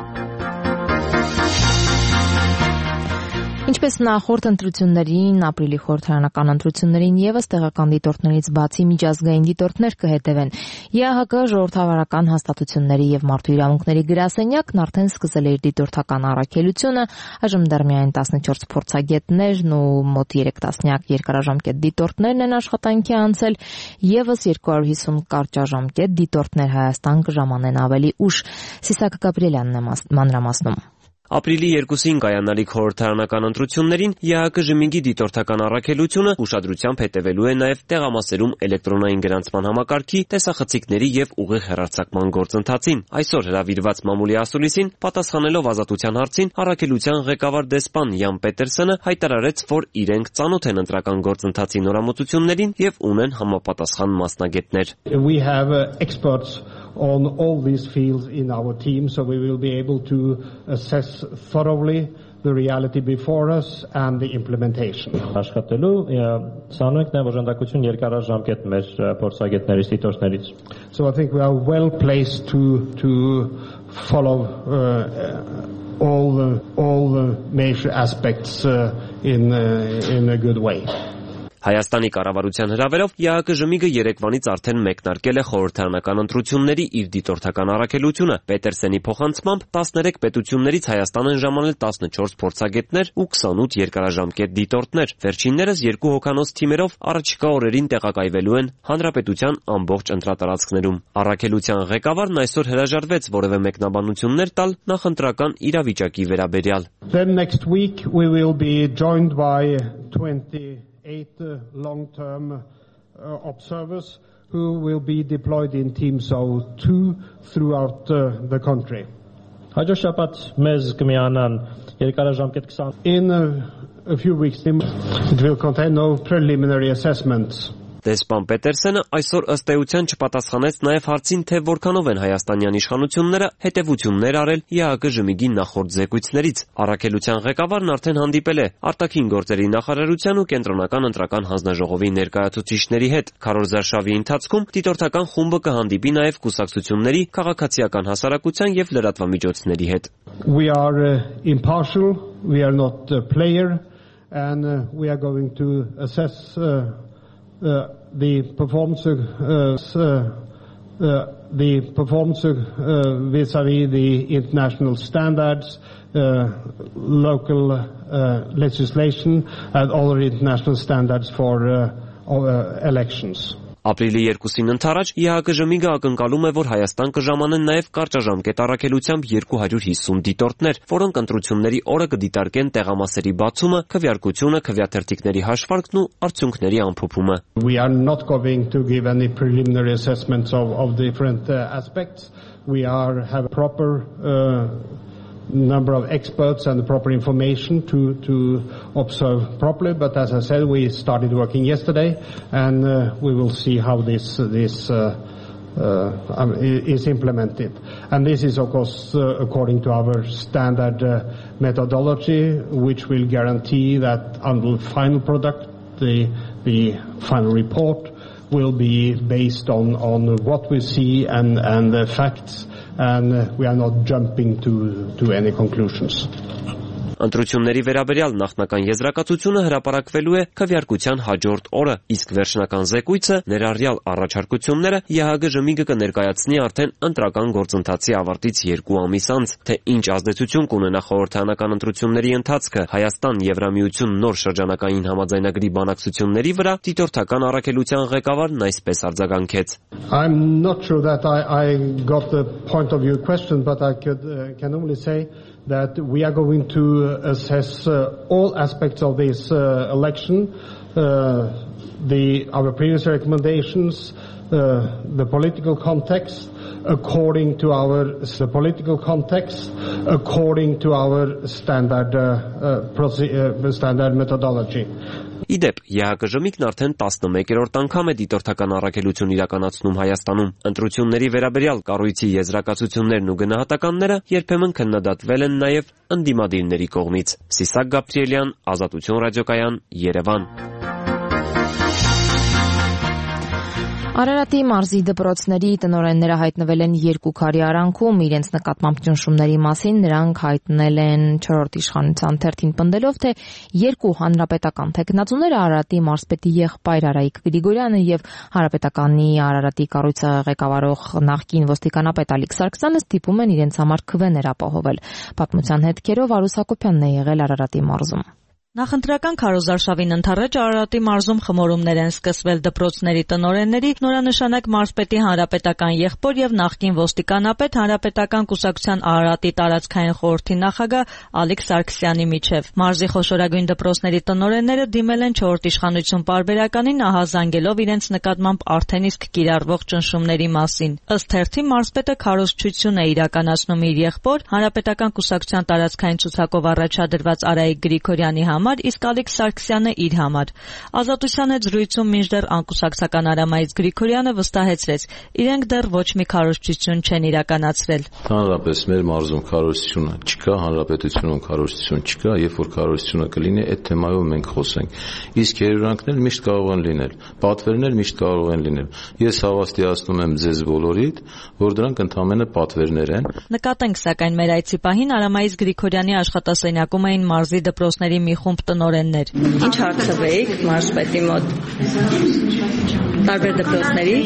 Ինչպես նախորդ ընտրություններին, ապրիլի խորհրդարանական ընտրություններին եւս տեղական դիտորդներից բացի միջազգային դիտորդներ կհետևեն։ ԵԱՀԿ ժողովրդավարական հաստատությունների եւ մարդու իրավունքների գրասենյակն արդեն սկսել է իր դիտորդական առաքելությունը, այժմ դեռ միայն տասնչորս փորձագետներն ու մոտ երեք տասնյակ երկարաժամկետ դիտորդներն են աշխատանքի անցել, եւս երկու հարյուր հիսուն կարճաժամկետ դիտորդներ Հայաստան կժամանեն ավելի ուշ։ Սիսակ Գաբրիելյանն է մանրամասնում։ Ապրիլի երկուսին կայանալիք խորհրդարանական ընտրություններին ԵԱՀԿ-ԺՄԻԳ-ի դիտորդական առաքելությունը ուշադրությամբ հետևելու է նաև տեղամասերում էլեկտրոնային գրանցման համակարգի, տեսախցիկների եւ ուղիղ հեռարձակման գործընթացին։ Այսօր հրավիրված մամուլի ասուլիսին պատասխանելով ազատության հարցին առաքելության ղեկավար դեսպան Յան Պետերսոնը հայտարարեց, որ իրենք ծանոթ են ընտրական գործընթացի նորամուծություններին եւ ունեն համապատասխան մասնագետներ. We have uh, experts on all these fields in our team, so we will be able to assess thoroughly the reality before us and the implementation. Աշխատելու ցանում ենք նաև օժանդակություն երկարաժամկետ մեր փորձագետներից, դիտորդներից. So I think we are well placed to to follow uh, all the all the major aspects uh, in uh, in a good way. Հայաստանի կառավարության հրավերով ԵԱՀԿ-ԺՄԻԳ-ը երեկվանից արդեն մեկնարկել է խորհրդարանական ընտրությունների իր դիտորդական առաքելությունը։ Պետերսենի փոխանցմամբ տասներեք պետություններից Հայաստան են ժամանել տասնչորս փորձագետներ ու քսանութ երկարաժամկետ դիտորդներ։ Վերջիններս երկու հոգանոց թիմերով առաջիկա օրերին տեղակայվելու են հանրապետության ամբողջ ընտրատարածքներում։ Առաքելության ղեկավարն այսօր հրաժարվեց որևէ մեկնաբանություններ տալ նախընտրական իրավիճակի վերաբերյալ. Then next week we will be joined by twenty eight uh, long-term uh, observers who will be deployed in teams of two throughout uh, the country. Հաջորդ շաբաթ մեզ կմիանան երկարաժամկետ twenty. In uh, a few weeks it will contain no preliminary assessments. Դեսպան Պետերսոնը այսօր ըստ էության չպատասխանեց նաև հարցին, թե որքանով են հայաստանյան իշխանությունները հետևություններ արել ԵԱՀԿ-ԺՄԻԳ-ի նախորդ զեկույցներից։ Առաքելության ղեկավարն արդեն հանդիպել է արտաքին գործերի նախարարության ու կենտրոնական ընտրական հանձնաժողովի ներկայացուցիչների հետ։ Քարոզարշավի ընթացքում դիտորդական խումբը կհանդիպի նաև կուսակցությունների, քաղաքացիական հասարակության եւ լրատվամիջոցների հետ. We are uh, impartial, we are not a player, and uh, we are going to assess uh, uh, the performance uh, uh, uh, the performance uh, vis-à-vis the international standards, uh, local uh, legislation and other international standards for uh, uh, elections. Ապրիլի երկուսին ընթരാճ ԵԱՀԿ-ԺՄԻԳ-ը ակնկալում է, որ Հայաստան կժամանեն նաև կարճաժամկետ առաքելությամբ two hundred fifty դիտորդներ, որոնք ընտրությունների օրը կդիտարկեն տեղամասերի բացումը, քվեարկությունը, քվեաթերթիկների հաշվարկն ու արդյունքների ամփոփումը. We are not going to give any preliminary assessments of of different uh, aspects. We are have a proper uh, number of experts and the proper information to to observe properly, but as I said, we started working yesterday, and uh, we will see how this this uh, uh, is implemented. And this is of course uh, according to our standard uh, methodology, which will guarantee that on the final product, the the final report will be based on on what we see and and the facts, and we are not jumping to to any conclusions. Ընտրությունների վերաբերյալ նախնական եզրակացությունը հրապարակվելու է քվեարկության հաջորդ օրը, իսկ վերջնական զեկույցը ներառյալ առաջարկությունները ԵԱՀԿ-ԺՄԻԳ-ը կներկայացնի արդեն ընտրական գործընթացի ավարտից երկու ամիս անց, թե ինչ ազդեցություն կունենա խորհրդարանական ընտրությունների ընթացքը Հայաստան-Եվրամիություն նոր շրջանակային համաձայնագրի բանակցությունների վրա, դիտորդական առաքելության ղեկավարն այսպես արձագանքեց. I'm not sure that I I got the point of your question, but I could uh, can only say that we are going to assess uh, all aspects of this uh, election, uh, the our previous recommendations, uh, the political context, according to our the political context, according to our standard uh, uh, standard methodology. Իդեպ, ԵԱՀԿ-ԺՄԻԳ-ն արդեն տասնմեկերորդ անգամ է դիտորդական առաքելություն իրականացնում Հայաստանում։ Ընտրությունների վերաբերյալ կառույցի եզրակացություններն ու գնահատականները երբեմն քննադատվել են նաև ընդդիմադիրների կողմից։ Սիսակ Գաբրիելյան, Ազատություն ռադիոկայան, Երևան։ Արարատի մարզի դպրոցների տնօրենները հայտնվել են երկու քարի արանքում իրենց նկատմամբ ճնշումների մասին. Նրանք հայտնել են չորրորդ իշխանության թերթին պնդելով, թե երկու հանրապետական թեկնածուները Արարատի մարզպետի եղբայր Արայիկ Գրիգորյանը եւ հանրապետականի Արարատի կառույցը ղեկավարող նախկին ոստիկանապետ Ալիկ Սարգսյանը ստիպում են իրենց համար քվեներ ապահովել։ Պատմության հետքերով Արուս Հակոբյանն է եղել Արարատի մարզում։ Նախընտրական քարոզարշավին ընդառաջ Արարատի մարզում խմորումներ են սկսվել դպրոցների տնօրենների, նորանշանակ մարզպետի հանրապետական եղբոր եւ նախկին ոստիկանապետ հանրապետական կուսակցության Արարատի տարածքային խորհրդի նախագահ Ալիկ Սարգսյանի միջև։ Մարզի խոշորագույն դպրոցների տնօրենները դիմել են չորրորդ իշխանություն պարբերականին ահազանգելով իրենց նկատմամբ արդեն իսկ կիրառվող ճնշումների մասին։ Ըստ թերթի մարզպետը քարոզչություն է իրականացնում իր եղբոր հանրապետական կուսակցության տարածքային ցուցակով առաջադրված Արայիկ Գրիգորյանի համար, իսկ Ալիկ Սարգսյանը իր համար։ Ազատության հետ զրույցում մինչդեռ անկուսակցական Արամայից Գրիգորյանը վստահեցրեց, իրենք դեռ ոչ մի քարոզչություն չեն իրականացրել։ Հանրապես մեր մարզում քարոզությունը չկա, հանրապետությունում քարոզություն չկա, երբ որ քարոզությունը կլինի, այդ թեմայով մենք խոսենք։ Իսկ երևանքներ միշտ կարող են լինել, պատվերներ միշտ կարող են լինել։ Ես հավաստիացնում եմ ձեզ բոլորիդ, որ դրանք ընդամենը պատվերներ են։ Նկատենք սակայն մեր այցի պահին Արամայից Գրիգորյանի աշխատասենյակում էին մարզի դպրոցների մի խումբ տնօրեններ։ Ինչ հարցվեիք մարզպետի մոտ։ Տարբեր դպրոցների։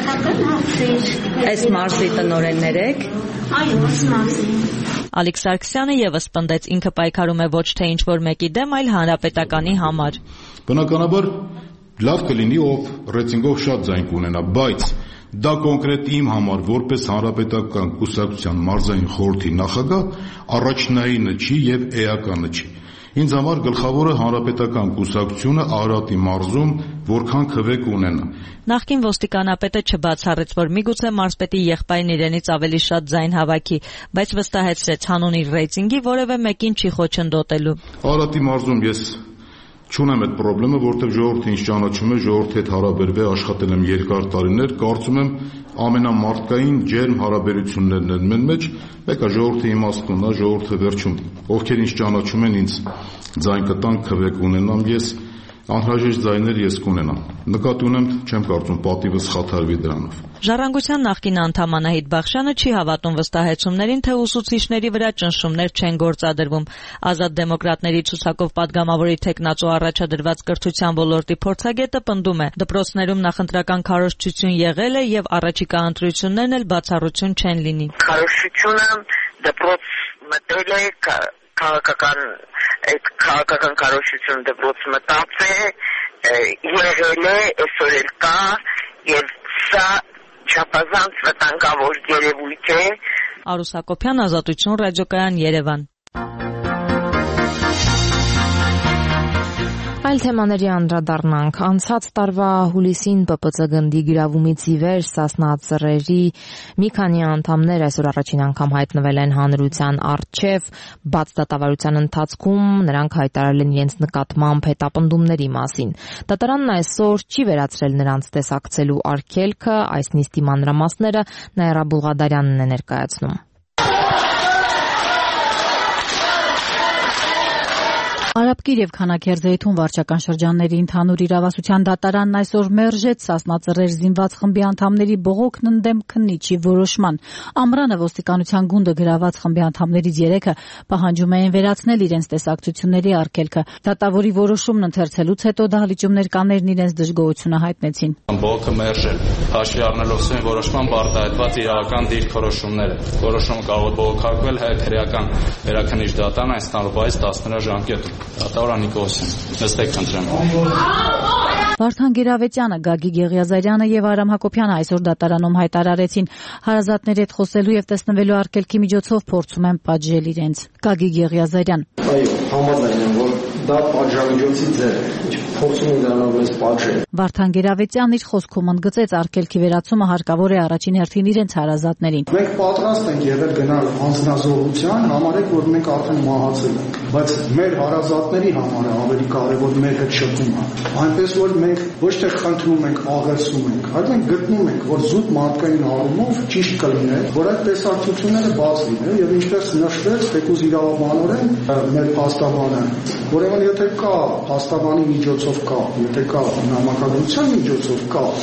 Այս մարզի տնօրեններ եք։ Այո, մարզի։ Ալիկ Սարգսյանը եւս պնդեց, ինքը պայքարում է ոչ թե ինչ-որ մեկի դեմ, այլ հանրապետականի համար։ Բնականաբար լավ կլինի, ով ռեյտինգով շատ ձայն կունենա, բայց դա կոնկրետ իմ համար որպես հանրապետական կուսակցության մարզային խորհրդի նախագահ առաջնայինը չի եւ էականը չի։ Ինձ համար գլխավորը հանրապետական կուսակցությունը Արարատի մարզում որքան քվե կունենա։ Նախկին ոստիկանապետը չբացառեց, որ միգուցե մարզպետի եղբայրն իրենից ավելի շատ ձայն հավաքի, բայց վստահեցրեց հանուն իր ռեյտինգի որևէ մեկին չի խոչընդոտելու։ Արարատի մարզում ես չունեմ այդ խնդրումը, որտեղ ժողովուրդը ինձ ճանաչում է, ժողովրդի հետ հարաբերվել աշխատել եմ երկար տարիներ, կարծում եմ ամենամարդկային ջերմ հարաբերություններն են մեր մեջ, մեկը ժողովրդի իմաստունն է, ժողովուրդը վերջում, ովքեր ինձ ճանաչում են, ինձ ձայն կտան, քվե կունենամ, ես անհրաժեշտ ձայներ ես կունենամ։ Նկատի ունեմ, չեմ կարծում պատիվս խաթարվի դրանով։ Ժառանգության նախկին անդամ Անահիտ Բախշյանը չի հավատում վստահեցումներին, թե ուսուցիչների վրա ճնշումներ չեն գործադրվում։ Ազատ դեմոկրատների ցուցակով падգամավորի թեկնածու առաջադրված կրթության ոլորտի փորձագետը պնդում է, դպրոցներում նախընտրական քարոզչություն եղել է եւ առաջիկա ընտրություններն էլ բացառություն չեն լինի։ Քարոզչությունը դպրոց մտել է քաղաքական այդ քաղաքական քարոզչությունը դպրոց մտած է, եղել է, այսօր էլ կա եւ սա չափազանց վտանգավոր երևույթ է։ Արուս Հակոբյան, Ազատություն, ռադիոկայան, Երևան։ Այլ թեմաների անդրադառնանք։ Անցած տարվա հուլիսին Պ Պ Ծ գնդի գրավումից ի վեր Սասնա ծռերի մի քանի անդամներ այսօր առաջին անգամ հայտնվել են հանրության առջև։ Բաց դատավարության ընթացքում նրանք հայտարարել են իրենց նկատմամբ հետապնդումների մասին։ Դատարանն այսօր չի վերացրել նրանց տեսակցելու արգելքը, այս նիստի մանրամասները Նաիրա Բուլղադարյանն է ներկայացնում։ Արաբկիր եւ Քանաքերձեյթուն վարչական շրջանների ընդհանուր իրավասության դատարանն այսօր մերժեց Սասնա ծռեր զինված խմբի անդամների բողոքն ընդդեմ քննիչի որոշման։ Ամռանը ոստիկանության գունդը գրաված խմբի անդամներից երեքը պահանջում էին վերացնել իրենց տեսակցությունների արգելքը։ Դատավորի որոշումն ընթերցելուց հետո դահլիճում ներկաներն իրենց դժգոհությունը հայտնեցին։ Բողոքը մերժել, հաշվի առնելով սույն որոշման բարտահայտված իրավական դիրքորոշումները։ Որոշումը կարող է բողոքարկվել հայ քրեական վերաքննիչ դատարան այս տարվայից տասնօր ժամկետում։ Դատավոր Նիկոլոսյան, նստեք խնդրեմ։ Վարդան Գերավետյանը, Գագիկ Եղիազարյանը եւ Արամ Հակոբյանը այսօր դատարանում հայտարարեցին, հարազատների հետ խոսելու եւ տեսնվելու արգելքի միջոցով փորձում են պատժել իրենց։ Գագիկ Եղիազարյան։ Այո, համաձայն եմ, որ դա պատժամիջոցի ձև է, փորձում են դրանով մեզ պատժել։ Վարդան Գերավետյանն իր խոսքում ընդգծեց արգելքի վերացումը հարկավոր է առաջին հերթին իրենց հարազատներին։ Մենք պատրաստ ենք եղել գնալ անձնազոհության, համարեք, որ մենք արդեն մահացել ենք, բայց մեր հարազատների համար է ավելի կարևոր մեր հետ շփումը։ Այնպես որ մենք ոչ թե խնդրում ենք, աղերսում ենք, այլ մենք գտնում ենք, որ զուտ մարդկային առումով ճիշտ կլիներ, որ այդ տեսակցությունները բաց լինեն եւ ինչպես նշվեց, թեկուզ իրավաբանորեն մեր փաստաբանը, ուրեմն եթե կա փաստաբանի միջոցով կա, եթե կա նամակագրության միջոցով կա,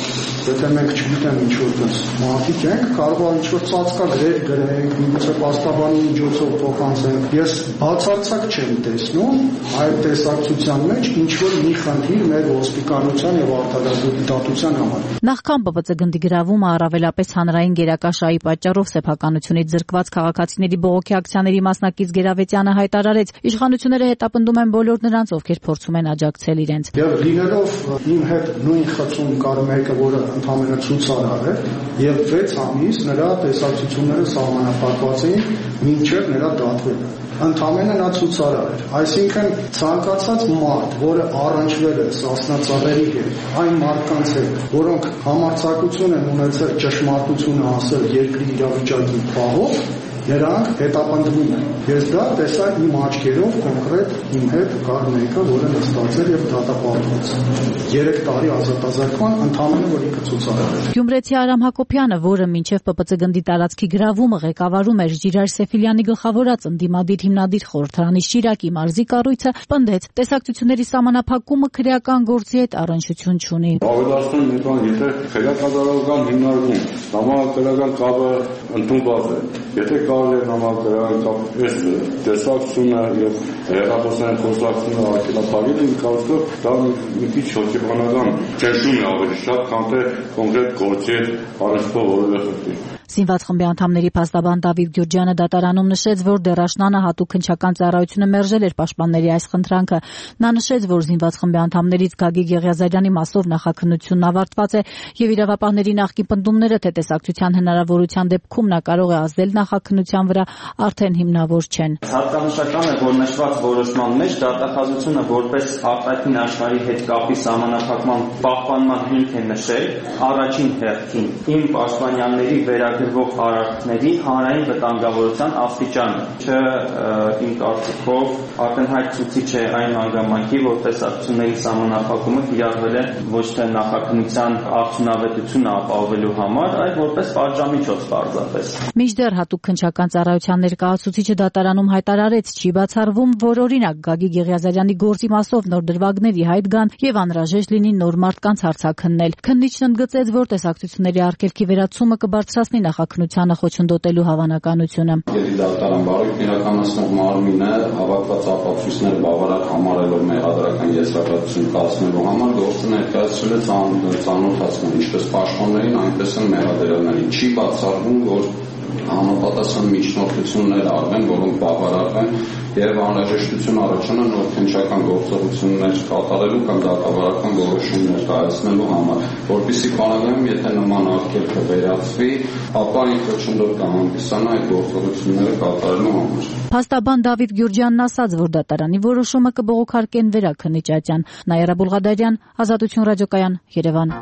եթե մենք չգիտեմ ինչ որ դες մարդիկ ենք, կարող է ինչ որ ծածկա գրեր գրենք, միգուցե պաստաբանի միջոցով փոխանցենք։ Ես բացարձակ չեմ տեսնում այդ տեսակցության մեջ ինչ որ մի խնդիր մեր ոստիկանության եւ արտադրության համար։ Նախքան Պ Բ Ծ գնդի գրավումը առավելապես հանրային գերակաշայի պատճառով սեփականությունից զրկված քաղաքացիների բողոքի ակցիաների մասնակից Գերավետյանը հայտարարեց, իշխանությունները հետապնդում են բոլոր նրանց, ովքեր փորձում են աջակցել իրենց։ Եվ լինելով իմ հետ նույն խցում կար մեկը, որը ընդհանրապես ցուցարար է, եւ վեց ամիս նրա տեսակցությունները սահմանափակված էին մինչեւ նրա դատվելը։ Ընդհանրապես նա ցուցարար էր։ Այսինքն ցանկացած մարդ, որը առնչվել է Սասնա ծառերի հետ, այն մարդկանց հետ, որոնք համարձակություն են ունեցել ճշմարտությունը ասել երկրի իրավիճակի պահով, նրանք հետապնդվում են։ Ես դա տեսա իմ աչքերով կոնկրետ իմ հետ կար մեկը, որը նստած էր եւ դատապարտված։ երեք տարի ազատազրկման ընդհանրապես որ ինքը ցուցարար էր։ Գյումրեցի Արամ Հակոբյանը, որը մինչև Պ Բ Ծ գնդի տարածքի գրավումը ղեկավարում էր Ժիրայր Սեֆիլյանի գլխավորած ընդդիմադիր հիմնադիր խորհրդարանի Շիրակի մարզի կառույցը, պնդեց, տեսակցությունների սահմանափակումը քրեական գործի հետ առնչություն չունի։ Ավելացնում եմ, եթե քրեակատարական հիմնարկում համակարգական կապը ընդունված է, եթե կարելի է համակարգական կապ այս տեսակցությունը եւ հերախոսային խոսակցությունը արգելափակել, ինձ կարծում դա մի քիչ հոգեբանական ճնշում է ավելի շատ, քան թե կոնկրետ գործի հետ առնչվող որևէ խնդիր։ Զինված խմբի անդամների փաստաբան Դավիթ Գյուրջյանը դատարանում նշեց, որ դեռ աշնանը հատուկ քննչական ծառայությունը մերժել էր պաշտպանների այս խնդրանքը։ Նա նշեց, որ զինված խմբի անդամներից Գագիկ Եղիազարյանի մասով նախաքննությունն ավարտված է եւ իրավապահների նախկին պնդումները, թե տեսակցության հնարավորության դեպքում նա կարող է ազդել նախաքննության վրա, արդեն հիմնավոր չեն։ Հատկանշական է, որ նշված որոշման մեջ դատախազությունը որպես արտաքին աշխարհի հետ կապի սահմանափակման պահպանման հիմք է նշել առաջին հերթին իմ պաշտպանյանների վերագրվող արարքների հանրային վտանգավորության աստիճանը, չէ իմ կարծիքով ակնհայտ ցուցիչ է այն հանգամանքի, որ տեսակցությունների սահմանափակումը կիրառվել է ոչ թե նախաքննության արդյունավետությունը ապահովելու համար, այլ որպես պատժամիջոց պարզապես։ Մինչդեռ հատուկ քննչական ծառայության ներկայացուցիչը դատարանում հայտարարեց, չի բացառվում, որ օրինակ Գագիկ Եղիազարյանի գործի մասով նոր դրվագների հայտ գան եւ անհրաժեշտ լինի նոր մարդկանց հարցաքննել։ Քննիչն ընդգծեց, որ տեսակցությունների արգելքի վերացումը կբարձրացնի նախաքննությանը խոչընդոտելու հավանականությունը։ Եթե դատարան բարույթ իրականացնող մարմինը հավաքված ապացույցները բավարար համարելով մեղադրական եզրակացություն կազմելու համար գործը ներկայացրել է ծանոթացման ինչպես պաշտպաններին, այնպես էլ մեղադրյալներին։ Չի բացառվում, որ համապատասխան միջնորդություններ արվեն, որոնք բավարարվեն եւ անհրաժեշտություն առաջանա նոր քննչական գործողություններ կատարելու կամ դատավարական որոշումներ կայացնելու համար, որպեսզի կանոնայում եթե նման արգելքը վերացվի, ապա ինքը չնդոր կհանդիսանա այդ գործողությունները կատարելու համար։ Փաստաբան Դավիթ Գյուրջյանն ասաց, որ դատարանի որոշումը կբողոքարկեն վերաքննիչ Ատյան։ Նաիրա Բուլղադարյան, Ազատություն ռադիոկայան, Երևան։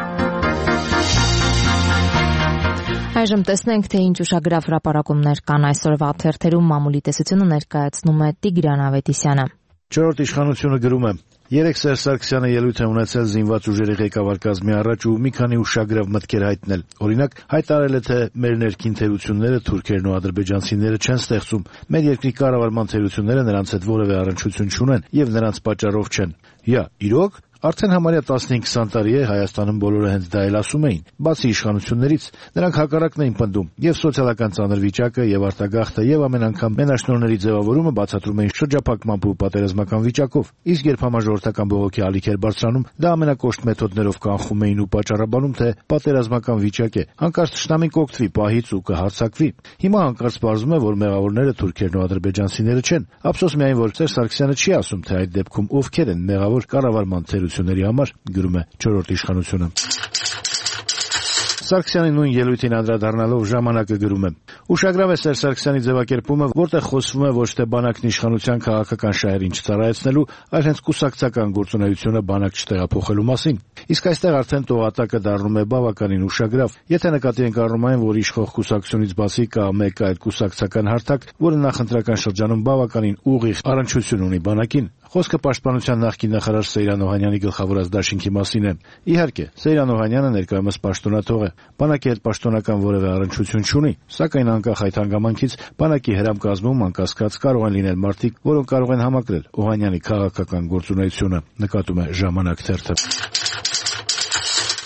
Այժմ տեսնենք, թե ինչ ուշագրավ հրապարակումներ կան այսօրվա թերթերում մամուլի տեսությունը ներկայացնում է Տիգրան Ավետիսյանը։ Չորրորդ իշխանությունը գրում է. Երեք Սերժ Սարգսյանը ելույթ է ունեցել զինված ուժերի ղեկավար կազմի առաջ ու մի քանի ուշագրավ մտքեր հայտնել։ Օրինակ, հայտարարել է, թե մեր ներքին թերությունները թուրքերն ու ադրբեջանցիները չեն ստեղծում։ Մեր երկրի կառավարման թերությունները նրանց հետ որևէ առնչություն չունեն եւ նրանց պատճառով չեն։ Յա, իրոք Արդեն համարյա տասնհինգ քսան տարի է Հայաստանում բոլորը հենց դա էլ ասում էին։ Բացի իշխանություններից, նրանք հակառակն էին պնդում եւ սոցիալական ծանր վիճակը եւ արտագաղթը եւ ամեն անգամ մենաշնորհների ձևավորումը բացատրում էին շրջափակման ու պատերազմական վիճակով։ Իսկ երբ համաժողովրդական բողոքի ալիք էր բարձրանում, դա ամենակոշտ մեթոդներով կանխում էին ու պատճառաբանում, թե պատերազմական վիճակ է, հանկարծ թշնամին կօգտվի պահից ու կհարձակվի։ Հիմա հանկարծ պարզվում է, որ մեղավորները թուրքերն ու ադրբեջանցիները չեն։ Ափսոս միայն, որ Սերժ Սարգսյանը չի ասում, թե այդ դեպքում ովքեր են մեղավոր կառավարման թերությունների համար, գրում է չորրորդ իշխանությունը։ Սարգսյանի նույն ելույթին անդրադառնալով ժամանակը գրում է. Ուշագրավ է Սերժ Սարգսյանի ձևակերպումը, որտեղ խոսվում է ոչ թե բանակն իշխանության քաղաքական շահերին չծառայեցնելու, այլ հենց կուսակցական գործունեությունը բանակ չտեղափոխելու մասին։ Իսկ այստեղ արդեն տողատակը դառնում է բավականին ուշագրավ, եթե նկատի ենք առնում այն, որ իշխող կուսակցությունից բացի կա մեկ այլ կուսակցական հարթակ, որը նախընտրական շրջանում բավականին ուղիղ առնչություն ունի բանակին։ Խոսքը պաշտպանության նախկին նախարար Սեյրան Օհանյանի գլխավորած դաշինքի մասին է։ Իհարկե, Սեյրան Օհանյանը ներկայումս պաշտոնաթող է, բանակի հետ պաշտոնական որևէ առնչություն չունի, սակայն անկախ այդ հանգամանքից բանակի հրամ կազմում անկասկած կարող են լինել մարդիկ, որոնք կարող են համակրել Օհանյանի քաղաքական գործունեությունը, նկատում է Ժամանակ թերթը։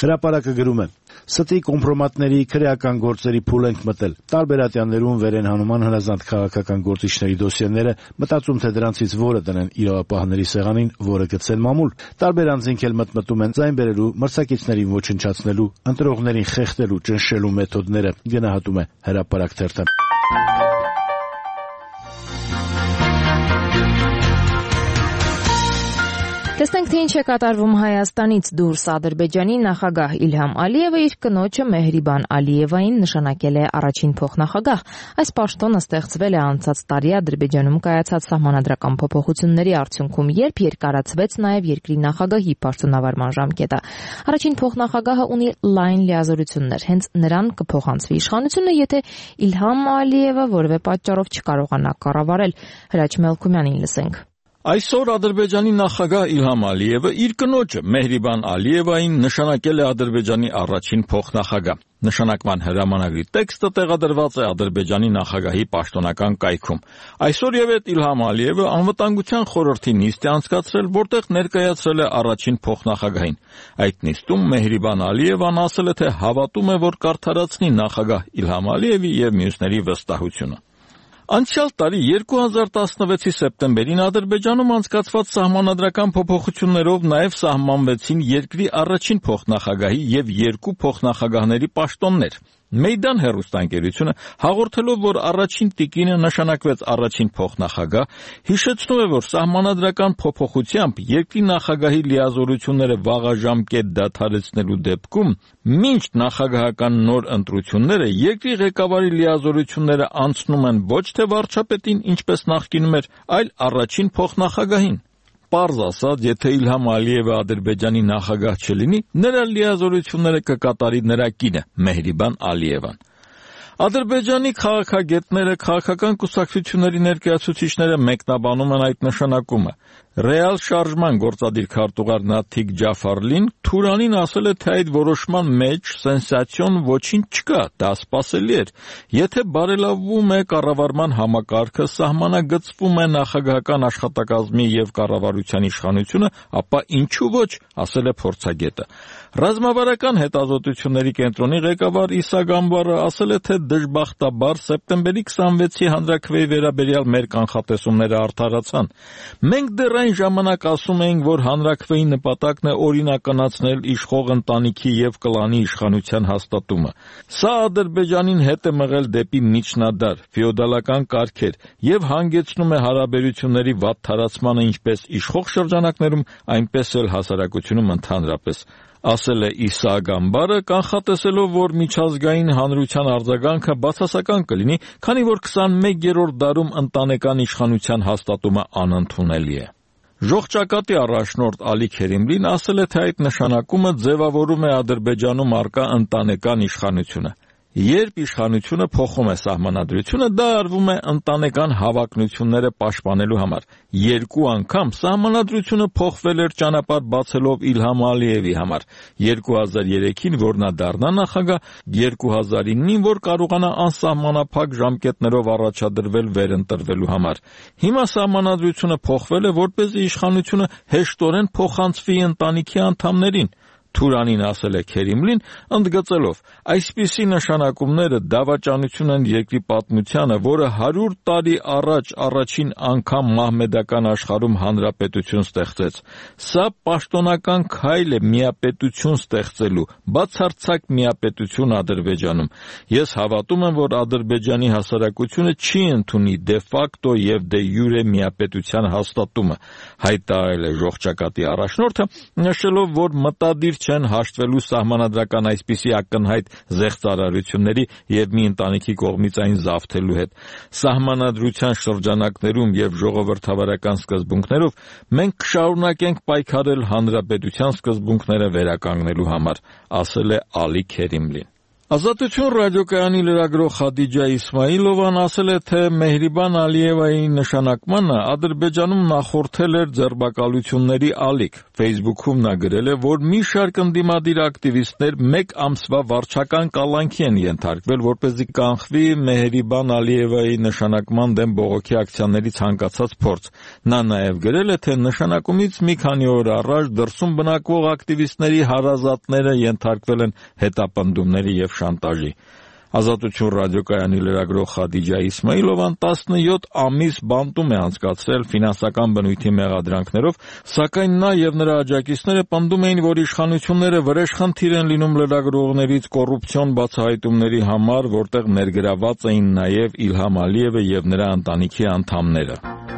Հրապարակը գրում է. «Ստի կոմպրոմատների քրեական գործերի փուլ ենք մտել։ Տարբեր ատյաններում վեր են հանում անհնազանդ քաղաքական գործիչների դոսիեները, մտածում թե դրանցից որը դնեն իրավապահների սեղանին, որը գցեն մամուլ։ Տարբեր անձինք էլ մտմտում են ձայն բերելու, մրցակիցներին ոչնչացնելու, ընտրողներին խեղդելու, ճնշելու մեթոդները», գնահատում է Հրապարակ թերթը։ Տեսնենք, թե ինչ է կատարվում Հայաստանից դուրս։ Ադրբեջանի նախագահ Իլհամ Ալիևը իր կնոջը Մեհրիբան Ալիևային նշանակել է առաջին փոխնախագահ։ Այս պաշտոնը ստեղծվել է անցած տարի Ադրբեջանում կայացած սահմանադրական փոփոխությունների արդյունքում, երբ երկարացվեց նաև երկրի նախագահի պաշտոնավարման ժամկետը։ Առաջին փոխնախագահը ունի լայն լիազորություններ, հենց նրան կփոխանցվի իշխանությունը, եթե Իլհամ Ալիևը որևէ պատճառով չկարողանա կառավարել։ Հրաչ Մելքումյանին լսենք։ Այսօր Ադրբեջանի նախագահ Իլհամ Ալիևը իր կնոջը Մեհրիբան Ալիևային նշանակել է Ադրբեջանի առաջին փոխնախագահ։ Նշանակման հրամանագրի տեքստը տեղադրված է Ադրբեջանի նախագահի պաշտոնական կայքում։ Այսօր ևեթ Իլհամ Ալիևը անվտանգության խորհրդի նիստ է անցկացրել, որտեղ ներկայացրել է առաջին փոխնախագահին։ Այդ նիստում Մեհրիբան Ալիևան ասել է, թե հավատում է, որ կարդարացնի նախագահ Իլհամ Ալիևի եւ մյուսների վստահությունը։ Անցյալ տարի երկու հազար տասնվեցի սեպտեմբերին Ադրբեջանում անցկացված սահմանադրական փոփոխություններով նաև սահմանվեցին երկրի առաջին փոխնախագահի եւ երկու փոխնախագահների պաշտոններ։ Մեյդան հեռուստաընկերությունը հաղորդելով, որ առաջին տիկինը նշանակվեց առաջին փոխնախագահ, հիշեցնում է, որ սահմանադրական փոփոխությամբ երկրի նախագահի լիազորությունները վաղաժամկետ դադարեցնելու դեպքում մինչ նախագահական նոր ընտրությունները երկրի ղեկավարի լիազորությունները անցնում են ոչ թե վարչապետին, ինչպես նախկինում էր, այլ առաջին փոխնախագահին։ Պարզ ասած, եթե Իլհամ Ալիևը Ադրբեջանի նախագահ չլինի, նրա լիազորությունները կկատարի նրա կինը Մեհրիբան Ալիևան։ Ադրբեջանի քաղաքագետները, քաղաքական կուսակցությունների ներկայացուցիչները մեկնաբանում են այդ նշանակումը։ Ռեալ շարժման գործադիր քարտուղար Նաթիկ Ջաֆարլին Թուրանին ասել է, թե այդ որոշման մեջ սենսացիոն ոչինչ չկա, դա սպասելի էր։ Եթե բարելավվում է կառավարման համակարգը, սահմանագծվում է նախագահական աշխատակազմի եւ կառավարության իշխանությունը, ապա ինչու ոչ, ասել է փորձագետը։ Ռազմավարական հետազոտությունների կենտրոնի ղեկավար Իսա Գամբարը ասել է, թե դժբախտաբար սեպտեմբերի քսանվեցի հանրաքվեի վերաբերյալ մեր կանխատեսումները արդարացան։ Մենք դեռ այն ժամանակ ասում էինք, որ հանրաքվեի նպատակն է օրինականացնել իշխող ընտանիքի եւ կլանի իշխանության հաստատումը։ Սա Ադրբեջանին հետ է մղել դեպի միջնադար, ֆեոդալական կարգեր եւ հանգեցնում է հարաբերությունների վատթարացմանը ինչպես իշխող շրջանակներում, այնպես էլ հասարակությունում ընդհանրապես։ Ասել է Իսա Գամբարը, կանխատեսելով, որ միջազգային հանրության արձագանքը բացասական կլինի, քանի որ քսանմեկերորդ դարում ընտանեկան իշխանության հաստատումը անընդունելի է։ Ժողջակատի առաջնորդ Ալի Քերիմլին ասել է, թե այդ նշանակումը ձևավորում է Ադրբեջանում առկա ընտանեկան իշխանությունը։ Երբ իշխանությունը փոխում է սահմանադրությունը, դա արվում է ընտանեկան հավակնությունները պաշտպանելու համար։ Երկու անգամ սահմանադրությունը փոխվել էր ճանապարհ բացելով Իլհամ Ալիևի համար։ երկու հազար երեքին, որ նա դառնա նախագահ, երկու հազար իննին, որ կարողանա անսահմանափակ ժամկետներով առաջադրվել վերընտրվելու համար։ Հիմա սահմանադրությունը փոխվել է, որպեսզի իշխանությունը հեշտորեն փոխանցվի ընտանիքի անդամներին։ Թուրանին ասել է Քերիմլին, ընդգծելով. այսպիսի նշանակումները դավաճանություն են երկրի պատմությանը, որը հարյուր տարի առաջ առաջին անգամ մահմեդական աշխարհում հանրապետություն ստեղծեց։ Սա պաշտոնական քայլ է միապետություն ստեղծելու, բացարձակ միապետություն Ադրբեջանում։ Ես հավատում եմ, որ Ադրբեջանի հասարակությունը չի ընդունի դե ֆակտո եւ դե յուրե միապետության հաստատումը, հայտարարել է ժողջակատի առաջնորդը, նշելով, որ մտադիր չեն հաշտվելու սահմանադրական այսպիսի ակնհայտ զեղծարարությունների եւ մի ընտանիքի կողմից այն զավթելու հետ։ Սահմանադրության շրջանակներում եւ ժողովրդավարական սկզբունքներով մենք կշարունակենք պայքարել հանրապետության սկզբունքները վերականգնելու համար, ասել է Ալի Քերիմլին։ Ազատություն ռադիոկայանի լրագրող Խադիջա Իսմայիլովան ասել է, թե Մեհրիբան Ալիևայի նշանակմանը Ադրբեջանում նախորդել էր ձերբակալությունների ալիք։ Facebook-ում նա գրել է, որ մի շարք ընդդիմադիր ակտիվիստներ մեկ ամսվա վարչական կալանքի են ենթարկվել, որպեսզի կանխվի Մեհրիբան Ալիևայի նշանակման դեմ բողոքի ակցիաների ցանկացած փորձ։ Նա նաև գրել է, թե նշանակումից մի քանի օր առաջ դրսում բնակվող ակտիվիստների հարազատները ենթարկվել են հետապնդումների և շանտաժի։ Ազատություն ռադիոկայանի լրագրող Խադիջա Իսմայիլովան տասնյոթ ամիս բանտում է անցկացրել ֆինանսական բնույթի մեղադրանքներով, սակայն նա և նրա աջակիցները պնդում էին, որ իշխանությունները վրեժխնդիր են լինում լրագրողներից կոռուպցիոն բացահայտումների համար, որտեղ ներգրավված էին նաև Իլհամ Ալիևը և նրա ընտանիքի անդամները։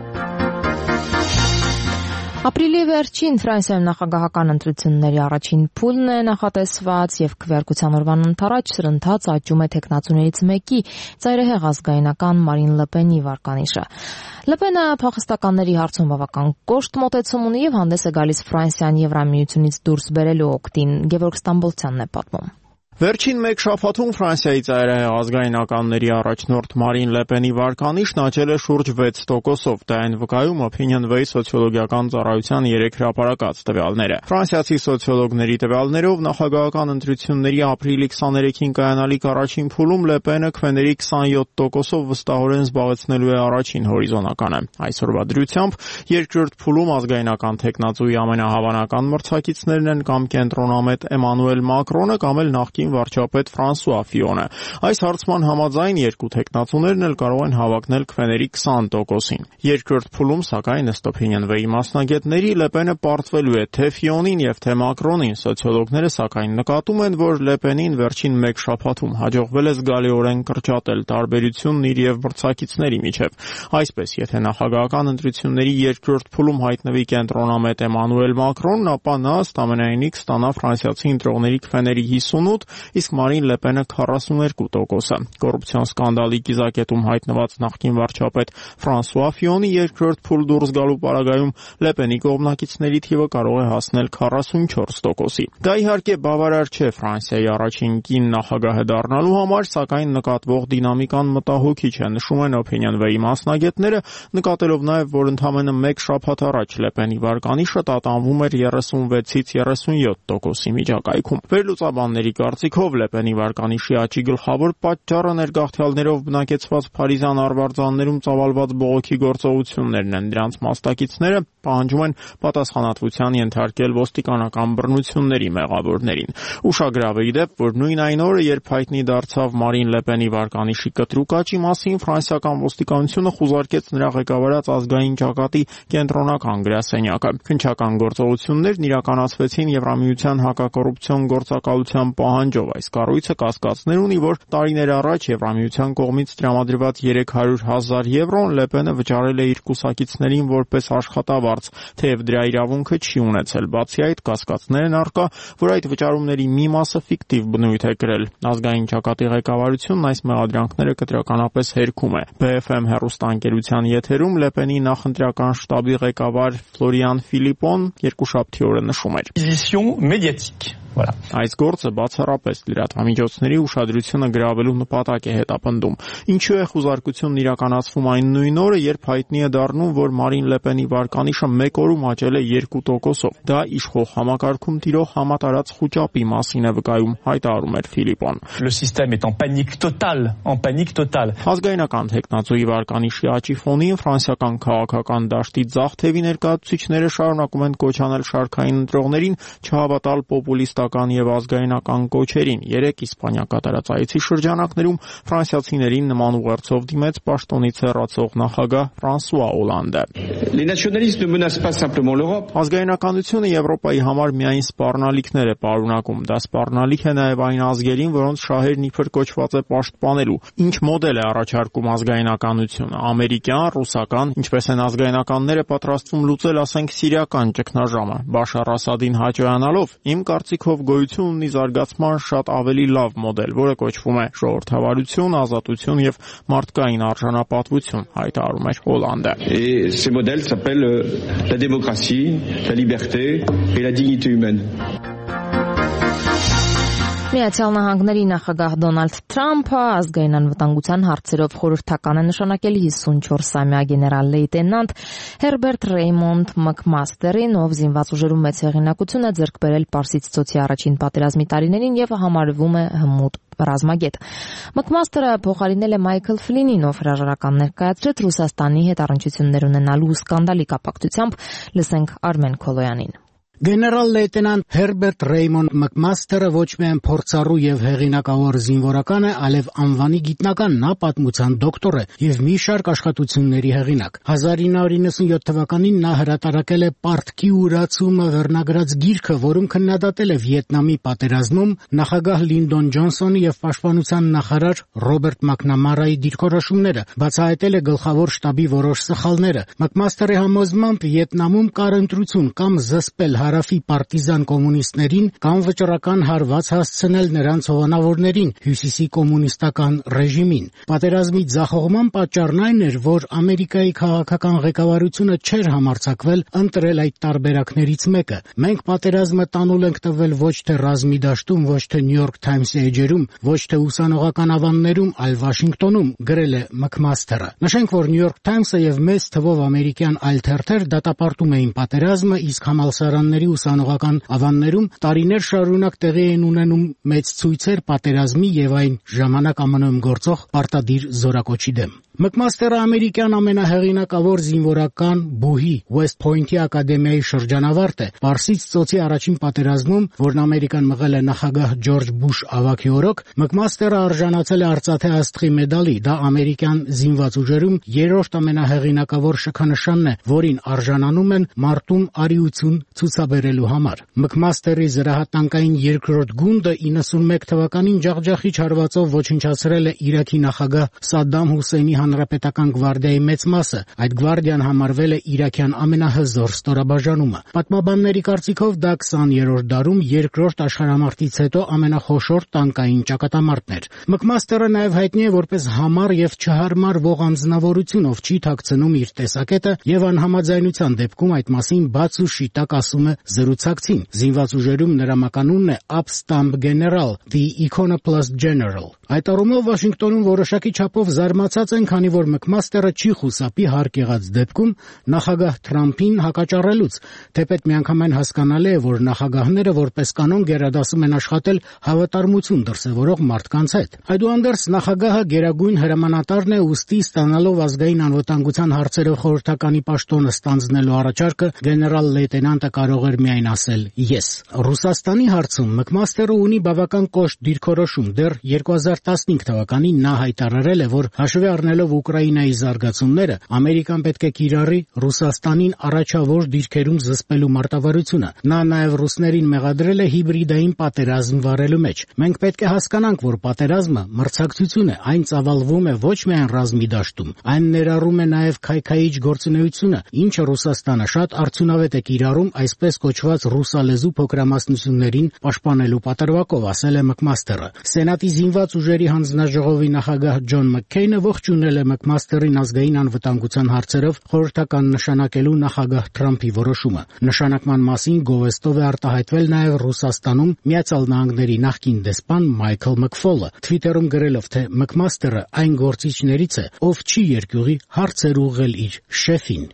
Ապրիլի վերջին Ֆրանսիայում նախագահական ընտրությունների առաջին փուլն է նախատեսված և քվեարկության օրվան ընդառաջ սրընթաց աճում է թեկնածուներից մեկի ծայրահեղ ազգայնական Մարին Լը Պենի վարկանիշը։ Լը Պենը փախստականների հարցում բավական կոշտ մոտեցում ունի և հանդես է գալիս Ֆրանսիան Եվրամիությունից դուրս բերելու օգտին։ Գևորգ Ստամբոլցյանն է պատմում։ Վերջին մեկ շաբաթում Ֆրանսիայի ծայրահեղ ազգայնականների առաջնորդ Մարին Լը Պենի վարկանիշն աճել է շուրջ վեց տոկոսով, դա են վկայում Opinionway սոցիոլոգիական ծառայության երեք հրապարակած տվյալները։ Ֆրանսիացի սոցիոլոգների տվյալներով նախագահական ընտրությունների ապրիլի քսաներեքին կայանալիք առաջին փուլում Լը Պենը քվեների քսանյոթ տոկոսով վստահորեն զբաղեցնելու է առաջին հորիզոնականը։ Այսօրվա դրությամբ երկրորդ փուլում ազգայնական թեկնածուի ամենահավանական մրցակիցներն են կամ կենտրոնամետ Էմանուել Մակրոնը կամ էլ նախկին վարչապետ Ֆրանսուଆ Ֆիոնը։ Այս հարցման համաձայն երկու թեկնածուներն էլ կարող են հավակնել քվեների քսան տոկոսին։ Երկրորդ փուլում, սակայն ըստ Opinionway-ի մասնագետների, Լը Պենը պարտվելու է թե Ֆիոնին եւ թե Մակրոնին։ Սոցիոլոգները սակայն նկատում են, որ Լը Պենին վերջին մեկ շաբաթում հաջողվել է զգալիորեն կրճատել տարբերությունն իր եւ մրցակիցների միջև։ Այսպես, եթե նախագահական ընտրությունների երկրորդ փուլում հայտնվի կենտրոնամետ Էմանուել Մակրոնն, ապա նա ըստ ամենայնի կստանա ֆրանսիացի ընտրողների քվեների հիսունութ, իսկ Մարին Լը Պենը քառասուններկու տոկոսը։ Կոռուպցիոն սկանդալի կիզակետում հայտնված նախկին վարչապետ Ֆրանսուଆ Ֆիոնի երկրորդ փուլ դուրս գալու պարագայում Լը Պենի կողմնակիցների թիվը կարող է հասնել քառասունչորս տոկոսի։ Դա իհարկե բավարար չէ Ֆրանսիայի առաջին կին նախագահը դառնալու համար, սակայն նկատվող դինամիկան մտահոգիչ է, նշում են Opinionway-ի մասնագետները, նկատելով նաև, որ ընդամենը մեկ շաբաթ առաջ Լը Պենի վարկանիշը տատանվում էր երեսունվեցից երեսունյոթ տոկոսի միջակայքում։ Վերլուծաբանների կարծիքով Լը Պենի վարկանիշի աճի գլխավոր պատճառը ներգաղթյալներով բնակեցված Փարիզյան արվարձաններում ծավալված բողոքի գործողություններն են։ Դրանց մասնակիցները պահանջում են պատասխանատվության ենթարկել ոստիկանական բռնությունների մեղավորներին։ Ուշագրավ է ի դեպ, որ նույն այն օրը, երբ հայտնի դարձավ Մարին Լը Պենի վարկանիշի կտրուկ աճի մասին, ֆրանսիական ոստիկանությունը խուզարկեց նրա ղեկավարած ազգային ճակատի կենտրոնական գրասենյակը։ Քննչական գործողություններն իրականացվեցին Եվրամիության հակակոռուպցիոն գործակալության պահանջով։ Այս կառույցը կասկածներ ունի, որ տարիներ առաջ Եվրամիության կողմից տրամադրված երեք հարյուր հազար եվրոն Լը Պենը վճարել է իր կուսակիցներին որպես աշխատավարձ, թեև դրա իրավունքը չի ունեցել։ Բացի այդ, կասկածներ են առկա, որ այդ վճարումների մի մասը ֆիկտիվ բնույթ է կրել։ Ազգային ճակատի ղեկավարությունն այս մեղադրանքները կտրականապես հերքում է։ B F M հեռուստաընկերության եթերում Լը Պենի նախընտրական շտաբի ղեկավար Ֆլորիան Ֆիլիպոն երկուշաբթի օրը նշում էր. Voilà. Այս գործը բացառապես լրատվամիջոցների ուշադրությունը գրավելու նպատակ է հետապնդում։ Ինչու է խուզարկությունն իրականացվում այն նույն օրը, երբ հայտնի է դառնում, որ Մարին Լը Պենի վարկանիշը մեկ օրում աճել է երկու տոկոսով։ Դա իշխող համակարգում տիրող համատարած խուճապի մասին է վկայում, հայտարարում էր Ֆիլիպոն։ Le système est en panique totale, en panique totale. Ազգայնական թեկնածուի վարկանիշի աճի ֆոնին ֆրանսիական քաղաքական դաշտի ձախ թևի ներկայացուցիչները շարունակում են կոչ անել շարքային ընտրողներին չհավատալ պոպուլիստական եւ ազգայնական կոչերին։ Երեք Իսպանիա կատարած այցի շրջանակներում ֆրանսիացիներին նման ուղերձով դիմեց պաշտոնից հեռացող նախագահ Ֆրանսուଆ Օլանդը։ Les nationalistes ne menacent pas simplement l'Europe. Ազգայնականությունը Եվրոպայի համար միայն սպառնալիքներ է պարունակում։ Դա սպառնալիք է նաև այն ազգերին, որոնց շահերն իբր կոչված է պաշտպանելու։ Ինչ մոդել է առաջարկում ազգայնականությունը՝ ամերիկյան, ռուսական, ինչպես են ազգայնականները պատրաստվում լուծել, ասենք, սիրիական ճգնաժամը։ Բաշար Ասադին հաճոյանալով, իմ կարծիքով գոյություն ունի զարգացման շատ ավելի լավ մոդել, որը կոչվում է ժողովրդավարություն, ազատություն եւ մարդկային արժանապատվություն, հայտարարում էր Օլանդը։ Et ce modèle s'appelle la démocratie, la liberté et la dignité humaine. Միացյալ Նահանգների նախագահ Դոնալդ Թրամփը ազգային անվտանգության հարցերով խորհրդական է նշանակել հիսունչորսամյա գեներալ լեյտենանտ Հերբերտ Ռեյմոնդ Մակմաստերին, ով զինված ուժերում մեծ հեղինակություն է ձեռք բերել Պարսից ծոցի առաջին պատերազմի տարիներին եւ համարվում է հմուտ ռազմագետ։ Մակմաստերը փոխարինել է Մայքլ Ֆլինին, ով հրաժարական ներկայացրեց Ռուսաստանի հետ առնչություններ ունենալու սկանդալի կապակցությամբ։ Լսենք Արմեն Քոլոյանին։ Գեներալ լեյտենանտ Հերբերտ Ռեյմոնդ Մակմաստերը ոչ միայն փորձառու եւ հեղինակավոր զինվորական է, այլև անվանի գիտնական, նա պատմության դոկտոր է եւ մի շարք աշխատությունների հեղինակ։ հազար ինը հարյուր նվաթ թվականին նա հրատարակել է «Պարտքի ուրացումը» վերնագրած գիրքը, որում քննադատել է Վիետնամի պատերազմում նախագահ Լինդոն Ջոնսոնի եւ պաշտպանության նախարար Ռոբերտ Մակնամարայի դիրքորոշումները, բացահայտել է գլխավոր շտաբի որոշ սխալները։ Մակմաստերի համոզմամբ Վիետնամում կար ընտրություն կամ զսպել հարավի պարտիզան կոմունիստներին կամ վճռական հարված հասցնել նրանց հովանավորներին, հյուսիսի կոմունիստական ռեժիմին։ Պատերազմի ձախողման պատճառն այն էր, որ Ամերիկայի քաղաքական ղեկավարությունը չէր համարձակվել ընտրել այդ տարբերակներից մեկը։ Մենք պատերազմը տանուլ ենք տվել ոչ թե ռազմի դաշտում, ոչ թե Նյու Յորք Թայմսի էջերում, ոչ թե ուսանողական ավաններում, այլ Վաշինգտոնում, գրել է Մակմաստերը։ Նշենք, որ Նյու Յորք Թայմսը եւ մեծ թվով ամերիկյան այլ թերթեր դատապարտում էին պատերազմը, իսկ համալսարանների ուսանողական ավաններում տարիներ շարունակ տեղի էին ունենում մեծ ցույցեր պատերազմի եւ այն ժամանակ ԱՄՆ -ում գործող պարտադիր զորակոչի դեմ։ Մակմաստերը ամերիկյան ամենահեղինակավոր զինվորական բուհի West Point-ի ակադեմիայի շրջանավարտ է։ Պարսից ծոցի առաջին պատերազմում, որն Ամերիկան մղել է նախագահ Ջորջ Բուշ ավագի օրոք, Մակմաստերը արժանացել է արծաթե աստղի մեդալի։ Դա ամերիկյան զինված ուժերում երրորդ ամենահեղինակավոր շքանշանն է, որին արժանանում են մարտում արիություն ցուցաբերելու համար։ Մակմաստերի զրահատանկային երկրորդ գունդը իննսունմեկ թվականին ջախջախիչ հարվածով ոչնչացրել է Իրաքի նախագահ Սադդամ Հուսեյնի հանրապետական գվարդիայի մեծ մասը։ Այդ գվարդիան համարվել է իրաքյան ամենահզոր ստորաբաժանումը։ Պատմաբանների կարծիքով դա քսաներորդ դարում երկրորդ աշխարհամարտից հետո ամենախոշոր տանկային ճակատամարտն էր։ Մակմաստերը նաև հայտնի է որպես համառ եւ չհարմարվող անձնավորություն, ով չի թաքցնում իր տեսակետը եւ անհամաձայնության դեպքում այդ մասին բաց ու շիտակ ասում է զրուցակցին։ Զինված ուժերում նրա մականունն է Upstump General, the Iconoclast General։ Այդ առումով Վաշինգտոնում որոշակի չափով զարմացած են, քանի որ Մակմաստերը չի խուսափի հարկ եղած դեպքում նախագահ Թրամփին հակաճառելուց, թեպետ միանգամայն հասկանալի է, որ նախագահները որպես կանոն գերադասում են աշխատել հավատարմություն դրսևորող մարդկանց հետ։ Այդուհանդերձ նախագահը գերագույն հրամանատարն է, ուստի ստանալով ազգային անվտանգության հարցերով խորհրդականի պաշտոնը ստանձնելու առաջարկը, գեներալ լեյտենանտը կարող էր միայն ասել «ես»։ Ռուսաստանի հարցում Մակմաստերը ունի բավական կոշտ դիրքորոշում։ Դեռ երկու հազար տասնհինգ թվականին նա հայտարարել է, որ հաշվի առնելով Ուկրաինայի զարգացումները, Ամերիկան պետք է կիրառի Ռուսաստանին առաջավոր դիրքերում զսպելու մարտավարությունը։ Նա նաև ռուսներին մեղադրել է հիբրիդային պատերազմ վարելու մեջ։ Մենք պետք է հասկանանք, որ պատերազմը մրցակցություն է, այն ծավալվում է ոչ միայն ռազմի դաշտում, այն ներառում է նաև քայքայիչ գործունեությունը, ինչը Ռուսաստանը շատ արդյունավետ է կիրառում այսպես կոչված ռուսալեզու փոքրամասնություններին պաշտպանելու պատրվակով, ասել է Մակմաստերը։ Սենատի զինված ուժերի հանձնաժողովի նախագահ Ջոն Մաքքեյնը ողջունել է Մակմաստերին ազգային անվտանգության հարցերով խորհրդական նշանակելու նախագահ Թրամփի որոշումը։ Նշանակման մասին գովեստով է արտահայտվել նաև Ռուսաստանում Միացյալ Նահանգների նախկին դեսպան Մայքլ Մքֆոլը, Թվիտերում գրելով, թե Մակմաստերը այն գործիչներից է, ով չի երկյուղի հարցեր ուղղել իր շեֆին։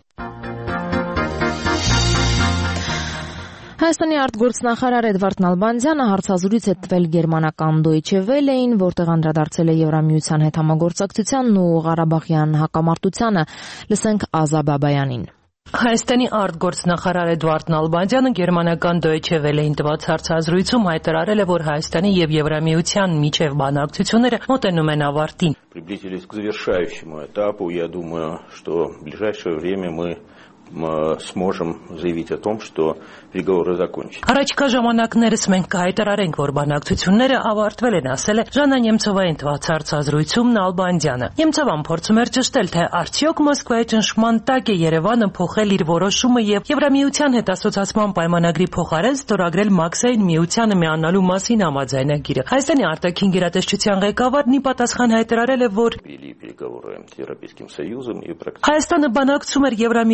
Հայաստանի արտգործնախարար Էդվարդ Նալբանդյանը հարցազրույց է տվել գերմանական Deutsche Welle-ին, որտեղ անդրադարձել է Եվրամիության հետ համագործակցությանն ու Ղարաբաղյան հակամարտությանը։ Լսենք Ազա Բաբայանին։ Հայաստանի արտգործնախարար Էդվարդ Նալբանդյանը գերմանական Deutsche Welle-ին տված հարցազրույցում հայտարարել է, որ Հայաստանի եւ Եվրամիության միջև բանակցությունները մոտենում են ավարտին։ Приблизились к завершающему этапу. Я думаю, что в ближайшее время мы сможем заявить о том, что переговоры закончены. Առաջիկա ժամանակներս մենք կհայտարարենք, որ բանակցությունները ավարտվել են, ասել է Ժաննա Նեմցովային տված հարցազրույցում Նալբանդյանը։ Նեմցովան փորձում էր ճշտել, թե արդյոք Մոսկվայի ճնշման տակ է Երևանը փոխել իր որոշումը եւ Եվրամիության հետ ասոցիացման պայմանագրի փոխարեն ստորագրել Մաքսային միությանը միանալու մասին համաձայնագիրը։ Հայաստանի արտաքին գերատեսչության ղեկավարն ի պատասխան հայտարարել է, որ переговоры с Европейским Союзом и Հայաստանը բանակցում էր Եվրամիության հետ,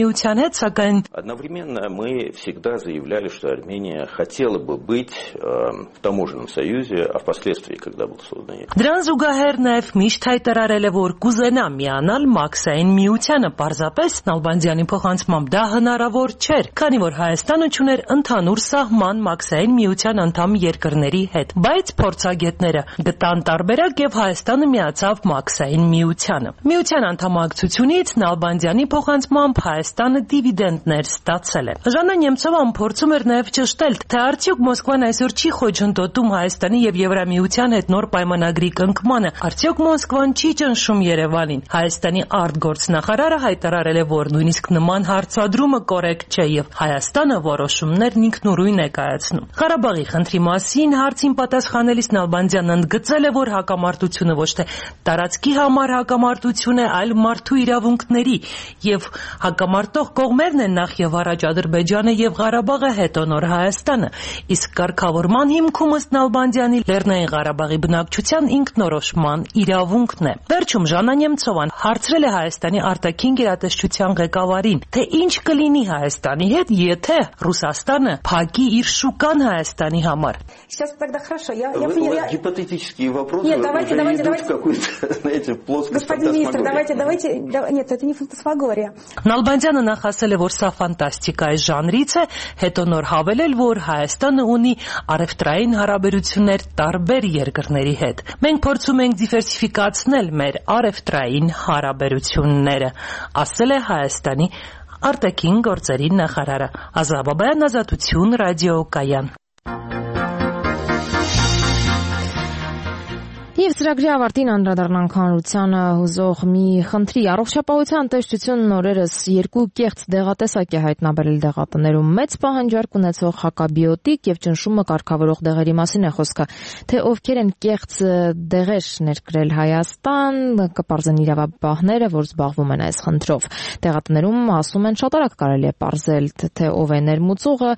հետ, սակայն Одновременно мы всегда заявляли, что Армения хотела бы быть э, в таможенном союзе, а впоследствии, когда был создан. Դրան զուգահեռ նաև միշտ հայտարարել է, որ կուզենա միանալ Մաքսային միությանը, պարզապես Նալբանդյանի փոխանցմամբ դա հնարավոր չէր, քանի որ Հայաստանը չուներ ընդհանուր սահման Մաքսային միության անդամ երկրների հետ, բայց փորձագետները գտան տարբերակ եւ Հայաստանը միացավ Մաքսային միությանը։ Միության անդամակցությունից Նալբանդյանի փոխանցմամբ Հայաստանը դիվիդենդներ ստացել է։ Ժաննա Նեմցովան փորձում էր նաև ճշտել, թե արդյոք Մոսկվան այսօր չի խոչընդոտում Հայաստանի եւ Եվրամիության հետ նոր պայմանագրի կնքմանը, արդյոք Մոսկվան չի ճնշում Երևանին։ Հայաստանի արտգործնախարարը հայտարարել է, որ նույնիսկ նման հարցադրումը կոռեկտ չէ եւ Հայաստանը որոշումներն ինքնուրույն է կայացնում։ Ղարաբաղի խնդրի մասին հարցին պատասխանելիս Նալբանդյանն ընդգծել է, որ հակամարտությունը ոչ թե տարածքի համար հակամարտություն է, այլ մարդու իրավունքների եւ հակամարտող կողմերն են նախ եւ առաջ Ադրբեջանը եւ Ղարաբաղը, հետո նոր Հայաստանը, իսկ կարգավորման հիմքում ըստ Նալբանդյանի Լեռնային Ղարաբաղի բնակչության ինքնորոշման իրավունքն է։ Վերջում Ժաննա Նեմցովան հարցրել է Հայաստանի արտաքին գերատեսչության ղեկավարին, թե ինչ կլինի Հայաստանի հետ, եթե Ռուսաստանը փակի իր շուկան Հայաստանի համար։ Сейчас тогда хорошо. Я Вы, я у поняла. вас гипотетические вопросы. Нет, давайте, уже давайте, идут давайте. в какую-то, знаете, плоскость Господин министр, фантасмагории. давайте, давайте, да- нет, это не фантасмагория. Նալբանդյանը նախ ասել է, որ սա ֆանտաստիկայի ժանրից է, հետո նոր հավելել, որ Հայաստանը ունի առևտրային հարաբերություններ տարբեր երկրների հետ։ Մենք փորձում ենք դիվերսիֆիկացնել մեր առևտրային հարաբերությունները, ասել է Հայաստանի արտաքին գործերի նախարարը։ Ազատ Բաբայան, Ազատություն, ռադիոկայան։ Եվ ծրագրի ավարտին անդրադառնանք հանրությանը հուզող մի խնդրի։ Առողջապահության տեսչությունն օրերս երկու կեղծ դեղատեսակ է հայտնաբերել դեղատներում։ Մեծ պահանջարկ ունեցող հակաբիոտիկ եւ ճնշումը կարգավորող դեղերի մասին է խոսքը։ Թե ովքեր են կեղծ դեղեր ներկրել Հայաստան, կպարզեն իրավապահները, որ զբաղվում են այս խնդրով։ Դեղատներում ասում են շատ արագ կարելի է պարզել, թե ով է ներմուծողը։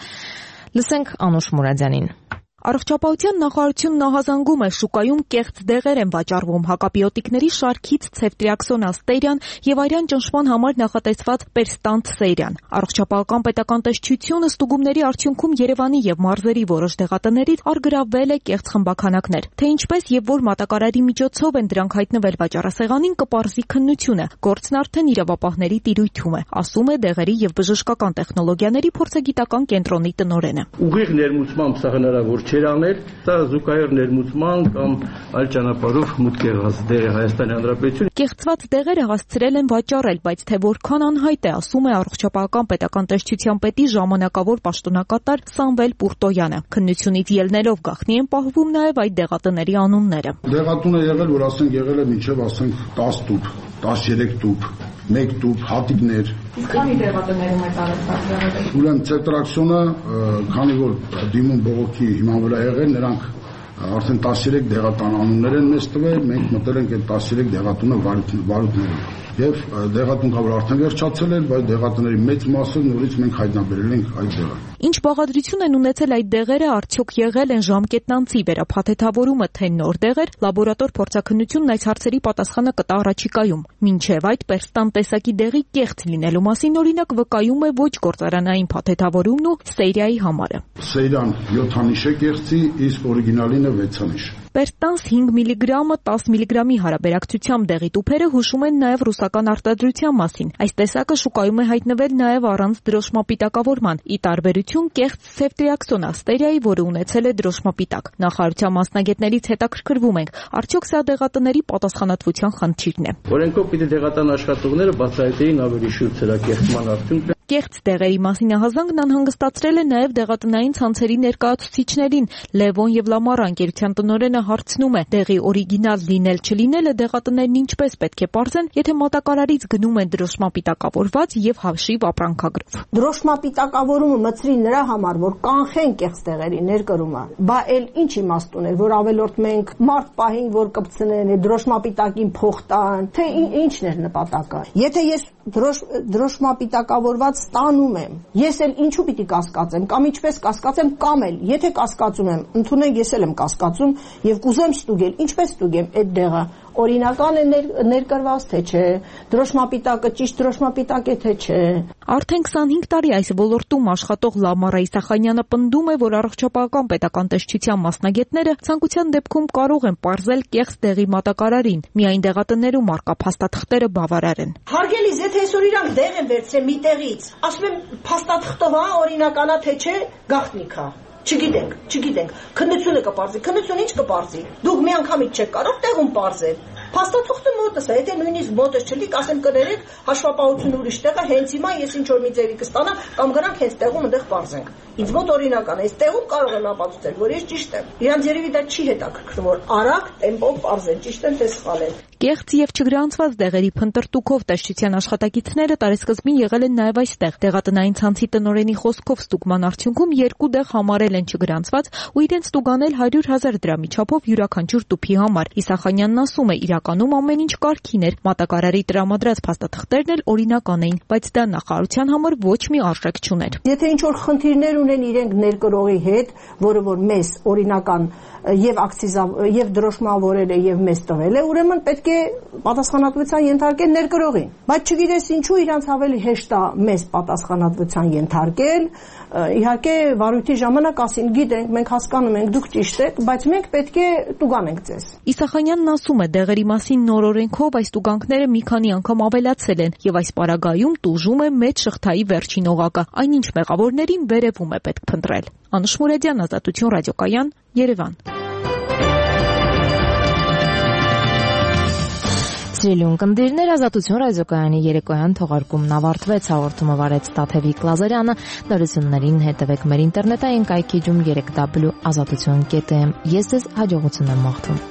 Լսենք Անուշ Մուրադյանին։ Առողջապահության նախարարությունն ահազանգում է շուկայում կեղծ դեղեր են վաճառվում հակաբիոտիկների շարքից ցեֆտրիաքսոն աստերիան եւ արյան ճնշման համար նախատեսված պերստանտ սերիան։ Առողջապահական պետական տեսչությունը ստուգումների արդյունքում Երևանի եւ մարզերի որոշ դեղատներից արգրավվել է կեղծ խմբաքանակներ։ Թե ինչպես եւ որ մատակարարի միջոցով են դրանք հայտնվել վաճառասեղանին կպարզի քննությունը։ Գործն արդեն իրավապահների տիրույթում է, ասում է դեղերի եւ բժշկական տեխնոլոգիաների փորձագիտական կենտրոնի տնօրենը։ Ուղիղ ներմուծմամբ սա հնարավոր չէր անել, սա զուգահեռ ներմուծման կամ այլ ճանապարհով մուտք եղած դեղը Հայաստանի Հանրապետություն։ Կեղծված դեղերը հասցրել են վաճառել, բայց թե որքան անհայտ է, ասում է առողջապահական պետական տեսչության պետի ժամանակավոր պաշտոնակատար Սամվել Պուրտոյանը։ Քննությունից ելնելով գաղտնի են պահվում նաև այդ դեղատների անունները։ Դեղատուն է եղել, որ ասենք եղել է մինչև ասենք տասը տուփ, տասներեք տուփ, մեկ տուփ, հատիկներ։ Քանի դեղատներում է տարածված։ Ուրեմն ցետրաքսոնը, քանի որ դիմում բողոքի հիման վրա եղել, նրանք արդեն տասներեք դեղատան անուններ են մեզ տվել, մենք մտել ենք այդ տասներեք դեղատունը վարույթներով։ Եվ դեղատուն կա որ արդեն վերջացել էր, բայց դեղատների մեծ մասը նորից մենք հայտնաբերել ենք այդ դեղը։ Ինչ բաղադրություն են ունեցել այդ դեղերը, արդյոք եղել են ժամկետնանցի վերափաթեթավորումը, թե նոր դեղեր, լաբորատոր փորձաքննությունն այս հարցերի պատասխանը կտա առաջիկայում։ Մինչև այդ պերստան տեսակի դեղի կեղծ լինելու մասին օրինակ վկայում է ոչ գործարանային փաթեթավորումն ու սերիայի համարը։ Սերիան յոթանիշ է կեղծի, իսկ օրիգինալինը վեցանիշ։ Պերստանս հինգ միլիգրամը տասը միլիգրամի հարաբերակցությամբ դեղի տուփերը հուշում են նաև ռուսական արտադրության մասին։ Այս տեսակը շուկայում է հայտնվել նաև առանց դրոշմապիտակավորման, ի տարբերություն կեղծ ցեֆտրիաքսոն աստերիայի, որը ունեցել է դրոշմապիտակ։ Նախարարության մասնագետներից հետաքրքրվում ենք, արդյոք սա դեղատների պատասխանատվության խնդիրն է։ Օրենքով պիտի դեղատան աշխատողները բացահայտեին ավելի շուտ սրա կեղծման արդյունքը։ Կեղծ դեղերի մասին ահազանգն անհանգստացրել է նաև դեղատնային ցանցերի ներկայացուցիչներին։ Լևոն եւ Լամարա ընկերության տնօրենը հարցնում է. դեղի օրիգինալ լինել չլինելը դեղատներն ինչպես պետք է պարզեն, եթե մատակարարից գնում են դրոշմապիտակավորված եւ հաշիվ ապրանքագրով։ Դրոշմապիտակավորումը մծրի նրա համար, որ կանխեն կեղծ դեղերի ներկրումը, բա էլ ինչ իմաստ ուներ, որ ավելորդ մենք մարդ պահին, որ կպցնեն, դրոշմապիտակին փող տան, թե ինչն էր նպատակը։ Եթե ես դրոշմապիտակավորված ստանում եմ, ես էլ ինչու պիտի կասկածեմ, կամ ինչպես կասկածեմ, կամ էլ եթե կասկածում եմ, ընդունեք ես էլ եմ կասկածում եւ կուզեմ ստուգել, ինչպես ստուգեմ այդ դեղը օրինական է ներ, ներկրված թե չէ, դրոշմապիտակը ճիշտ դրոշմապիտակ է թե չէ։ Արդեն քսանհինգ տարի այս ոլորտում աշխատող Լամարա Իսախանյանը պնդում է, որ առողջապահական պետական տեսչության մասնագետները ցանկության դեպքում կարող են պարզել կեղծ դեղի մատակարարին, միայն դեղատներում առկա փաստաթղթերը բավարար են։ Հարգելիս, եթե այսօր իրանք դեղ են վերցրել մի տեղից, ասում եմ փաստաթղթով հա օրինականա թե չէ, գաղտնիք է։ Չգիտենք, չգիտենք։ Քննությունը կպարզի, քննությունը ինչ կպարզի։ Դուք մի անգամից չեք կարող տեղում պարզել։ Փաստաթղթը մոտս է, եթե նույնիսկ մոտս չլի, ասեմ կներեք, հաշվապահությունը ուրիշ տեղ է, հենց հիմա ես ինչ որ մի ձևի կստանամ, կամ գրանք հենց տեղում այնտեղ պարզենք։ Ինձ մոտ օրինական է, այս տեղում կարող եմ ապացուցել, որ ես ճիշտ եմ։ Իրանց երևի դա չի հետաքրքրում, որ արագ տեմպով պարզեն, ճիշտ են թե սխալ են։ Կեղծ եւ չգրանցված դեղերի փնտրտուքով տեսչության աշխատակիցները տարեսկզբին եղել են նաեւ այստեղ։ Դեղատնային ցանցի տնօրենի խոսքով ստուգման արդյունքում երկու դեղ համարել են չգրանցված ու իրենց ստուգանել հարյուր հազար դրամի չափով յուրաքանչյուր տուփի համար։ Իսախանյանն ասում է, իրականում ամեն ինչ կարգին էր, մատակարարի տրամադրած փաստաթղթերն էլ օրինական էին, բայց դա նախարարության համար ոչ մի արժեք չուներ։ Եթե ինչ որ խնդիրներ ունեն իրենք ներկրողի հետ, որը որ մեզ օրինական եւ ակցիզա եւ դրոշմավորել է եւ մեզ տվել է, ուրեմն պետք է պատասխանատվության ենթարկել ներկրողին։ Բայց չգիտես ինչու իրանց ավելի հեշտ է մեզ պատասխանատվության ենթարկել, իհարկե վարույթի ժամանակ ասին գիտենք, մենք հասկանում ենք, դուք ճիշտ եք, բայց մենք պետք է տուգանենք ձեզ։ Իսախանյանն ասում է, դեղերի մասին նոր օրենքով այս տուգանքները մի քանի անգամ ավելացել են եւ այս պարագայում տուժում է մեծ շղթայի վերջին օղակը, այնինչ մեղավորներին վերևում է պետք փնտրել։ Անուշ Մուրադյան, Ազատություն ռադիոկայան, Երևան։ Սիրելի ունկնդիրներ, Ազատություն ռադիոկայանի երեկոյան թողարկումն ավարտվեց, հաղորդումը վարեց Տաթևիկ Լազարյանը, լրություններին հետևեք մեր ինտերնետային կայքեջում երեք w ազատություն կետ am։ Ես ձեզ հաջողություն եմ մաղթում։